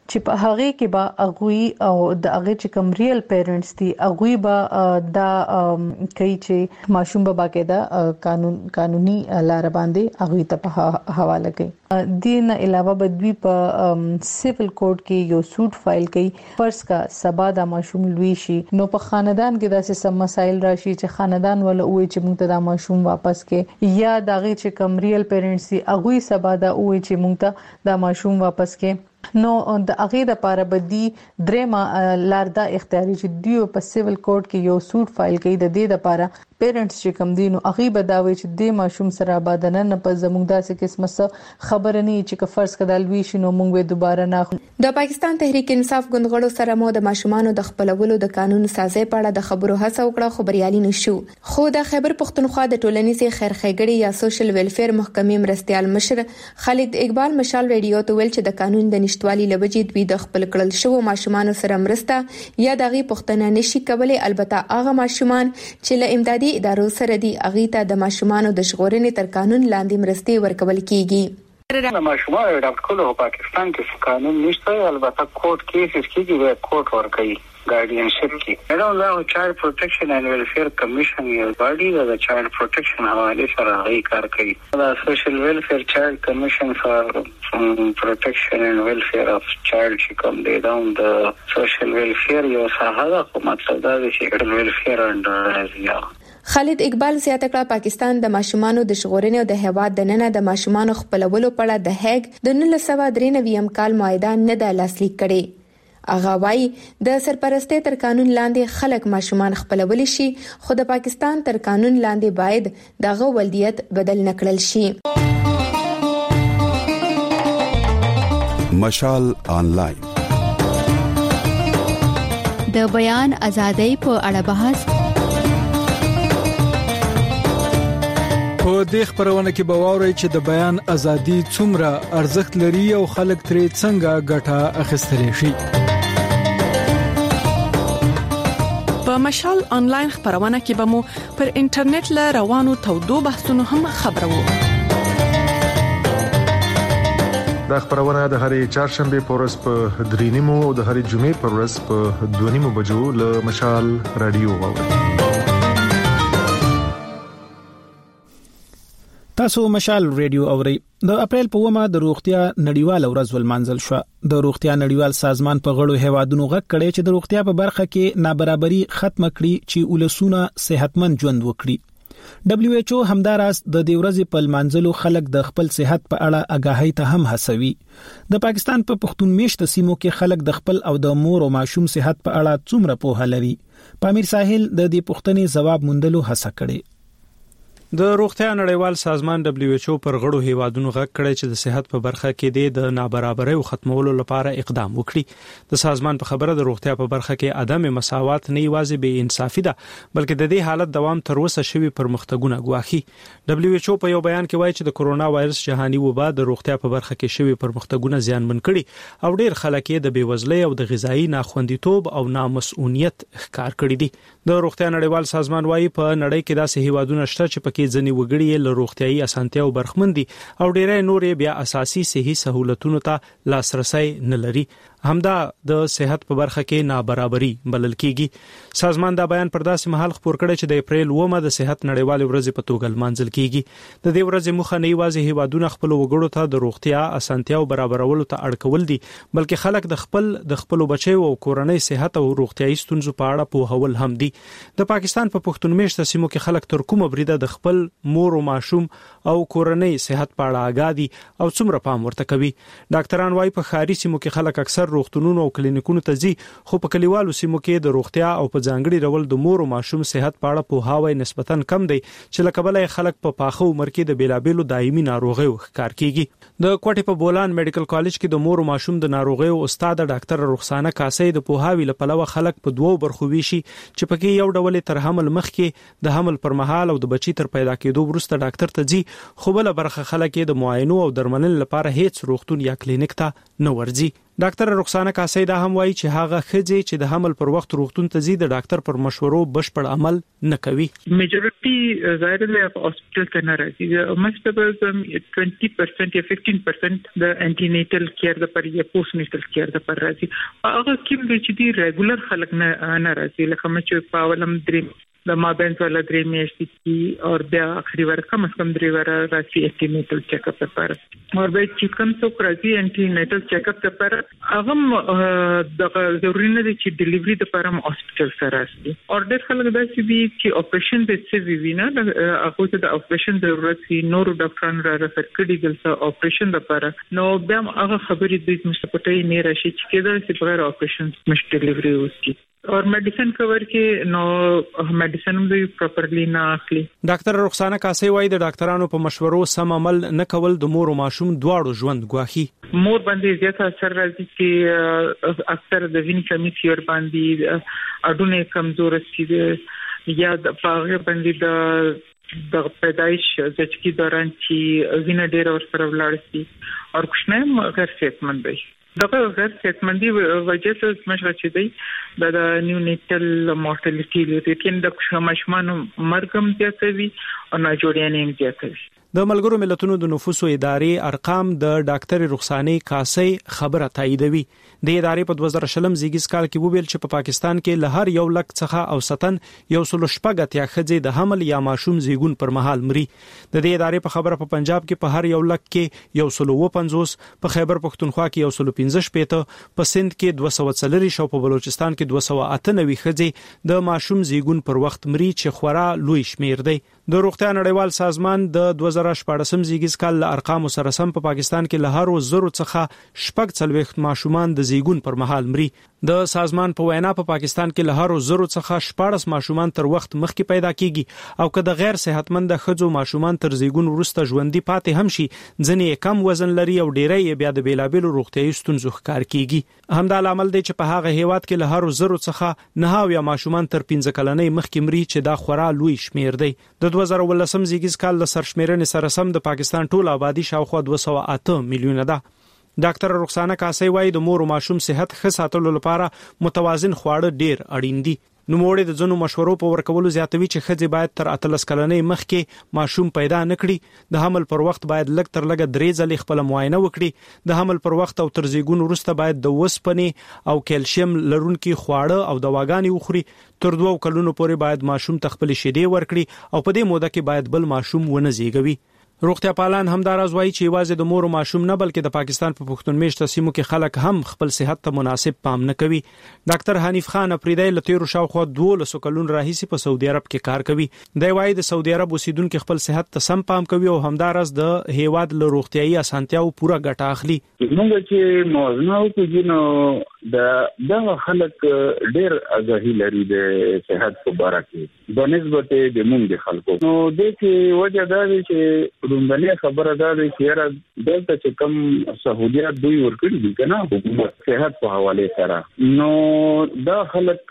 چې په هغه کې به اغوي او د هغه چې کوم ریل پیرنټس دي اغوي به دا کوي چې ماشوم به باقاعده قانون قانوني لار باندې اغوي ته په حواله کوي. دین علاوه به دوی په سیویل کورټ کې یو سوټ فایل کوي فرض کا سبا د ماشوم لوي شي نو په خاندان کې داسې سم مسایل راشي چې خاندان ولا وې چې موږ ته د ماشوم واپس کې یا دغه چې کوم ریل پیرنټس دي اغوي سبا دا وې چې موږ ته د ماشوم واپس کې نو د هغه د لپاره بدی درېما لاردا اختیاري چې دیو په سیویل کورټ کې یو سوټ فایل کوي د دې لپاره پیرنټس چې کوم دي نو هغه بداوي چې د ماشوم سره آبادنه نه په زموږ داسې قسمه څه خبر نه چې که فرض کدل وی شنو موږ به دوباره نه. د پاکستان تحریک انصاف ګوندغړو سره مو د ماشومانو د خپلولو د قانون سازي په اړه د خبرو هڅه وکړه خو بریالي نشو. خو د خیبر پښتونخوا د ټولنیزې خیرخېګړې یا سوشل ویلفیر محکمې مرستيال مشر خالد اقبال مشال رادیو ته ویل چې د قانون د نشټوالي لوجې دوی د خپل کړل شو ماشومانو سره مرسته یا دغه پښتنه نشي کولای البته هغه ماشومان چې له امدادي ادارو سره دي اغه ته د ماشومانو د شغورنې تر قانون لاندې مرستې ورکول کیږي. د ماشومانو اډاپټ کول په پاکستان کې قانون نشته البته کوټ کیسز کې دی کوټ ورکوي ګارډینشپ کې دا نو چایلډ پروټیکشن اینڈ ویلفیر کمیشن یو باډي د چایلډ پروټیکشن حواله سره غي کار کوي. دا سوشل ویلفیر چایلډ کمیشن فار پروټیکشن اینڈ ویلفیر اف چایلډ چې کوم دی دا د سوشل ویلفیر یو ساحه ده خو مطلب دا دی چې ویلفیر انډر خالد اقبال زیاته کړه پاکستان د ماشومانو د شغورنې او د هواد د نننه د ماشومانو خپلولو په اړه د هیګ د نولس سوه درې نوي کال معاهده نه د لاسلیک کړي. اغه وايي د سرپرستۍ تر قانون لاندې خلک ماشومان خپلول شي خو د پاکستان تر قانون لاندې باید دغه ولدیت بدل نکړل شي. مشال آنلاین د بیان ازادۍ په اړه بحث په دې خبرونه کې به واورئ چې د بیان ازادي څومره ارزښت لري او خلک ترې څنګه ګټه اخیستلی شي. په مشال آنلاین خبرونه کې به مو پر انټرنیټ له روانو تودو بحثونو هم خبرو. دا خبرونه د هرې چهارشنبه په ورځ په درې نیمو او د هرې جمعې په ورځ په دوه نیمو بجو له مشال رادیو واورئ. تاسو مشال رادیو اورئ. د اپریل په ومه د روغتیا نړیوال ورځ ولمانځل شو. د روغتیا نړیوال سازمان په غړو هیوادونو غږ کړي چې د روغتیا په برخه کې نابرابري ختم کړي چې ولسونه صحتمند ژوند وکړي. دبليو ایچ او همداراز د دې ورځې په لمانځلو خلک د خپل صحت په اړه آگاهی ته هم هڅوي. د پاکستان په پښتون میشته سیمو کې خلک د خپل او د مور او ماشوم صحت په اړه څومره پوهه لري. پامیر ساحل د دې پوښتنې ځواب موندلو هڅه کړې. د روغتیا نړیوال سازمان دبليو ایچ او پر غړو هیوادونو غږ کړی چې د صحت په برخه کې د نابرابرۍ ختمولو لپاره اقدام وکړي. د سازمان په خبره د روغتیا په برخه کې عدم مساوات نه یوازې بې انصافي ده بلکې د دې حالت دوام تر اوسه شوی پرمختګونه ګواښي. دبليو ایچ او په یو بیان کې وایي چې د کورونا وایرس جهاني وبا د روغتیا په برخه کې شوی پرمختګونه زیانمن کړي او ډیر خلک یې د بېوزلۍ او د غذایی ناخوندیتوب او نامسؤلیت ښکار کړي دي. د روغتیا نړیوال سازمان وایي په نړۍ کې داسې هیوادونه شته چې پکې ځنې وګړي له روغتيایي اسانتیاو برخمن دي او ډېرې نورې بیا اساسي صحي سہولتونو ته لاسرسي نه لري. همدا د صحت په برخه کې نابرابري بلل کیږي. سازمان دا بیان پر داسې مهال خبر کړی چې د اپریل اومه د صحت نړیوال ورځ په توګه لمانځل کیږي. د دې ورځې مخه نه یوازې هیوادونه خپل وګړو ته د روغتیا اسانتیاو برابرولو ته اړ کول دي بلکې خلک د خپل د خپل بچیو او کورنۍ صحت او روغتيایي ستونزو په اړه پوهول هم دي. د پاکستان په پښتون میشته سیمو کې خلک تر کومه بریده د خپل مور او ماشوم او کورنۍ صحت په اړه آگاه دي او څومره پام ورته کوي. ډاکټران وايي په ښاري سیمو کې خلک اکثر روغتونونو او کلینیکونو ته ځي خو په کلیوالو سیمو کې د روغتیا او په ځانګړي ډول د مور او ماشوم صحت په اړه پوهاوی نسبتاً کم دی چې لکه بلای خلک په پاخه عمر کې د بیلابېلو دایمي ناروغیو ښکار کیږي. د کوټې په بولان میډیکل کالج کې د مور او ماشوم د ناروغیو استاد ډاکټر رخسانه کاسې د پوهاوی لپاره خلک په دوو برخو ویشي چې پکې یو ډول تر حمل مخکې د حمل پر مهال او د بچی تر پیدا کېدو وروسته ډاکټر ته ځي خو بل برخه خلک د معاینو او درملنې لپاره هیڅ روغتون یا کلینیک ته نه ورځي. ډاکټر رخسانه کاسي دا هم وایي چې هغه خځې چې د حمل پر وخت روغتون ته ځي د ډاکټر پر مشورو بشپړ عمل نه کوي. میجورټي ظاهر دی هاسپټل ته نه راځي. most of them twenty percent یا fifteen percent د انټینیټل کیر د پر یا پوسټ نیټل کیر د پر راځي. هغه کوم چې دی ریګولر خلک نه نه راځي لکه چې پاولم درې د مابین ولا درې میاشتې کی او بیا اخري ور کم از کم درې ور راځي انټینیټل چیک اپ لپاره. او به چې کوم څوک راځي انټینیټل چیک اپ لپاره هغه د ضروري نه دي چې ډیلیوري لپاره هاسپټل سره راشي. او ډېر خلک دا چې دي چې اپریشن د څه وی نه هغه ته د اپریشن ضرورت وي نور ډاکټران را رفر کړي دلته اپریشن لپاره نو بیا هغه خبرې د مستپټي نه راشي چې کېدل چې بغیر اپریشن مش ډیلیوري وشي. اور میډیسن کور کې نو میډیسن هم دوی پراپرلی نه اخلي. ډاکټر رخسانه کاسي وايي د ډاکټرانو په مشورو سم عمل نه کول د مور او ماشوم دواړو ژوند ګواخي. مور باندې زیات اثر راځي چې اکثر د وینې کمی فیر باندې اډونه کمزور شي یا د پاغه باندې د د پیدایش ځکه دوران چې وینې ډېر ور سره ولاړ شي او کوښنه غیر صحتمند وي. دغه غیر صحتمندي وجه ته مشغله چي دی د نیونیټل مورټالیټي لري د ماشومان مرګ هم زیاتوي او ناجوړیانې هم زیاتوي. د ملګرو ملتونو د نفوسو ادارې ارقام د ډاکټر رخسانه کاسي خبره تاییدوي. د ادارې په دوه زره شلم زیږیز کال کې وویل چې په پاکستان کې له هر یو لک څخه اوسطن یو سل شپږ اتیا خځې د حمل یا ماشوم زیږون پر مهال مري. د دې ادارې په خبره په پنجاب کې په هر یو لک کې یو سل و پنځوس، په خیبر پختونخوا کې یو سل پنځه شپږ، په سند کې دوه سوه څلور او په بلوچستان کې دوه سوه اته نوي خځې د ماشوم زیږون پر وخت مري چې خورا لوی شمیر دی. د روغتیا نړیوال سازمان د دوه زره شپږم زیږیز کال له ارقامو سره سم په پاکستان کې له هر زرو څخه شپږ څلوېښت ماشومان د زیږون پر مهال مري. د سازمان په وینا په پاکستان کې له هر زرو څخه شپږ ماشومان تر وخت مخکې پیدا کیږي او که د غیر صحتمند ښځو ماشومان تر زیږون وروسته ژوندۍ پاتې هم شي ځنې کم وزن لري او ډیری بیا د بیلابیلو روغتیايي ستونزو ښکار کیږي. همدا لامل دی چې په هغه هیواد کې له هر زرو څخه نه یا ماشومان تر پنځه کلنۍ مخکې مري چې دا خورا لوی شمیر دی. د دوه زره ولسم زیږیز کال له سرشمیرنې سره سم د پاکستان ټول آبادی شاوخوا دوه سوه اته میلیونه ده. ډاکټر رخسانه کاسي وايي د مور او ماشوم صحت ښه ساتلو لپاره متوازن خواړه ډیر اړین دي. نو موړې د ځنو مشورو په ورکولو زیاتوي چې ښځې باید تر اتلس کلنۍ مخکې ماشوم پیدا نکړي. د حمل پر وخت باید لږ تر لږه درې ځلې خپل معاینه وکړي. د حمل پر وخت او تر زیږون وروسته باید د وسپنې او کیلشیم لرونکي خواړه او دواګانې وخوري. تر دوه کلونو پورې باید ماشوم ته خپل شیدې ورکړي او په دې موده کې باید بل ماشوم ونه زیږوي. روغتیا پالان همداراز وایي چې یوازې د مور او ماشوم نه بلکې د پاکستان په پښتون میشته سیمو کې خلک هم خپل صحت ته مناسب پام نه کوي. ډاکټر حنیف خان افریدی له تیرو شاوخوا دولسو کلونو راهیسې په سعودي عرب کې کار کوي. دی وایي د سعودي عرب اوسیدونکو خپل صحت ته سم پام کوي او همداراز د هیواد له روغتیايي اسانتیاو پوره ګټه اخلي. موږ چې موازنه وکړو نو د دغه خلک ډېر آگاهي لري د صحت په اړه کې د نسبت د موږ خلکو. نو د دې وجه دا دی چې رومبنه خبره ده چې را دلته چې کوم سہولیات دوی ورکړي دي کنه حکومت صحت په حواله سره نو دا خلک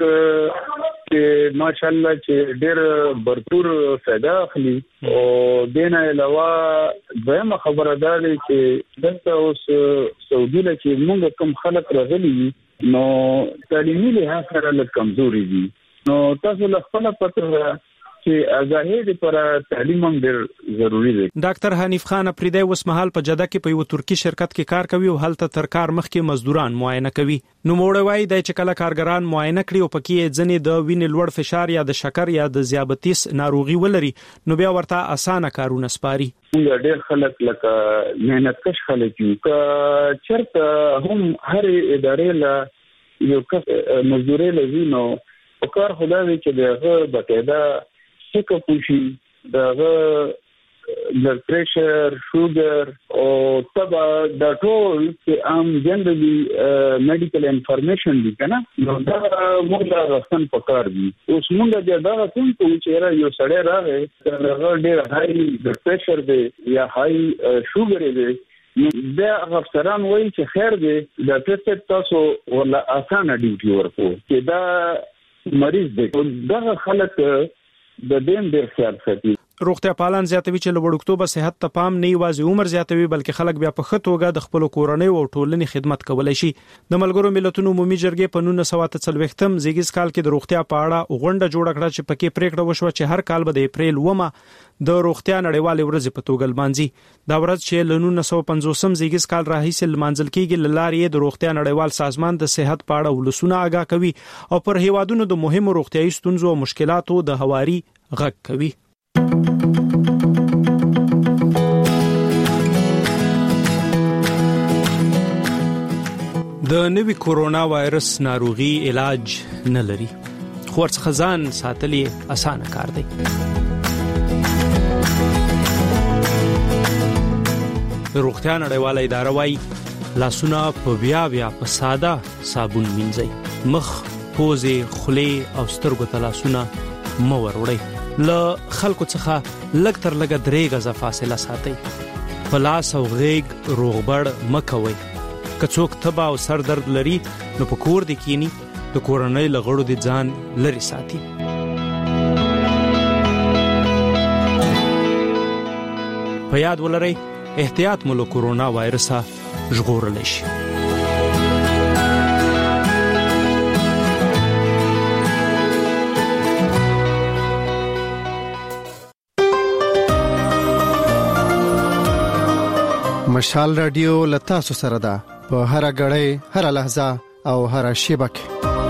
چې ماشاءالله چې ډېر برپور فائدہ اخلي او دینه علاوه دغه خبره ده چې دلته اوس سعودي له چې موږ کوم خلک راغلي نو تعلیمي لحاظ سره لږ کمزوري دي. نو تاسو له خپل پته چې آگاهي لپاره تعلیم هم ډېر ضروری دی. ډاکټر حنیف خان افریدی اوس مهال په جده کې په یو ترکی شرکت کې کار کوي او هلته تر کار مخکې مزدوران معاینه کوي. نو موړی وایي چې کله کارګران معاینه کړي او پکې ځنې د وینې لوړ فشار یا د شکر یا د ذیابیطس ناروغي ولري نو بیا ورته اسانه کارونه سپاري. موږ ډېر خلک لکه مهنت کش خلک یو که چرته هم هر ادارې له یو کس مزدوري لزینو او کار خدای چې دغه بقاعده څه کوشي دغه بلډ پریشر شوګر او تبا د ټول چې عام جنرالي میډیکل انفارمیشن دي کنه نو دا موږ لا راستن پکار دي. اوس موږ دا کوم چې را یو سړی راغی دا ډېر هاي بلډ پریشر دی یا هاي شوګر دی بیا افسران وایي چې خیر دی دا ټیسټ تاسو ولا اسانه ډیوټي ورکو چې دا مریض دی. دا خلک د دین ډېر خیال ساتي. روغتیا پالان زیاتوي چې لوړکتوب به صحت ته پام نه یوازې عمر زیاتوي بلکې خلک بیا په خټوګه د خپل کورنۍ او ټولنې خدمت کولای شي. د ملګرو ملتونو عمومي جرګې په نولس سوه اته څلوېښتم زیږیز کال کې د روغتیا په اړه غونډه جوړه کړه چې پکې پریکړه وشوه چې هر کال به د اپریل اومه د روغتیا نړیوالې ورځ په توګه لمانځي. دا ورځ چې له نولس سوه پنځوسم زیږیز کال راهیسې لمانځل کیږي له لارې د روغتیا نړیوال سازمان د صحت په اړه ولسونه آگاه کوي او پر هیوادونو د مهمو روغتیايي ستونزو او مشکلاتو د هواري غږ کوي. د نوي کورونا وایرس ناروغي علاج نه لري خو ورڅخه ځان ساتل اسانه کار دی. روغتیا نړیواله اداره وايي لاسونه په بیا بیا په ساده صابون مینځئ، مخ، پوزې، خولې او سترګو ته لاسونه مه وروړئ، له خلکو څخه لږ تر لږه درې غزه فاصله ساتئ، په لاس او غېږ روغبړ مه کوئ. که څوک تبه او سر درد لري نو په کور دی کینی، د کورنۍ له غړو د ځان لري ساتي. په یاد ولرئ احتیاط مو له کورونا وایرسه ژغورلی شي. مشال رادیو لتا سره ده په هر غړې هر لحظه او هر شیبه کې.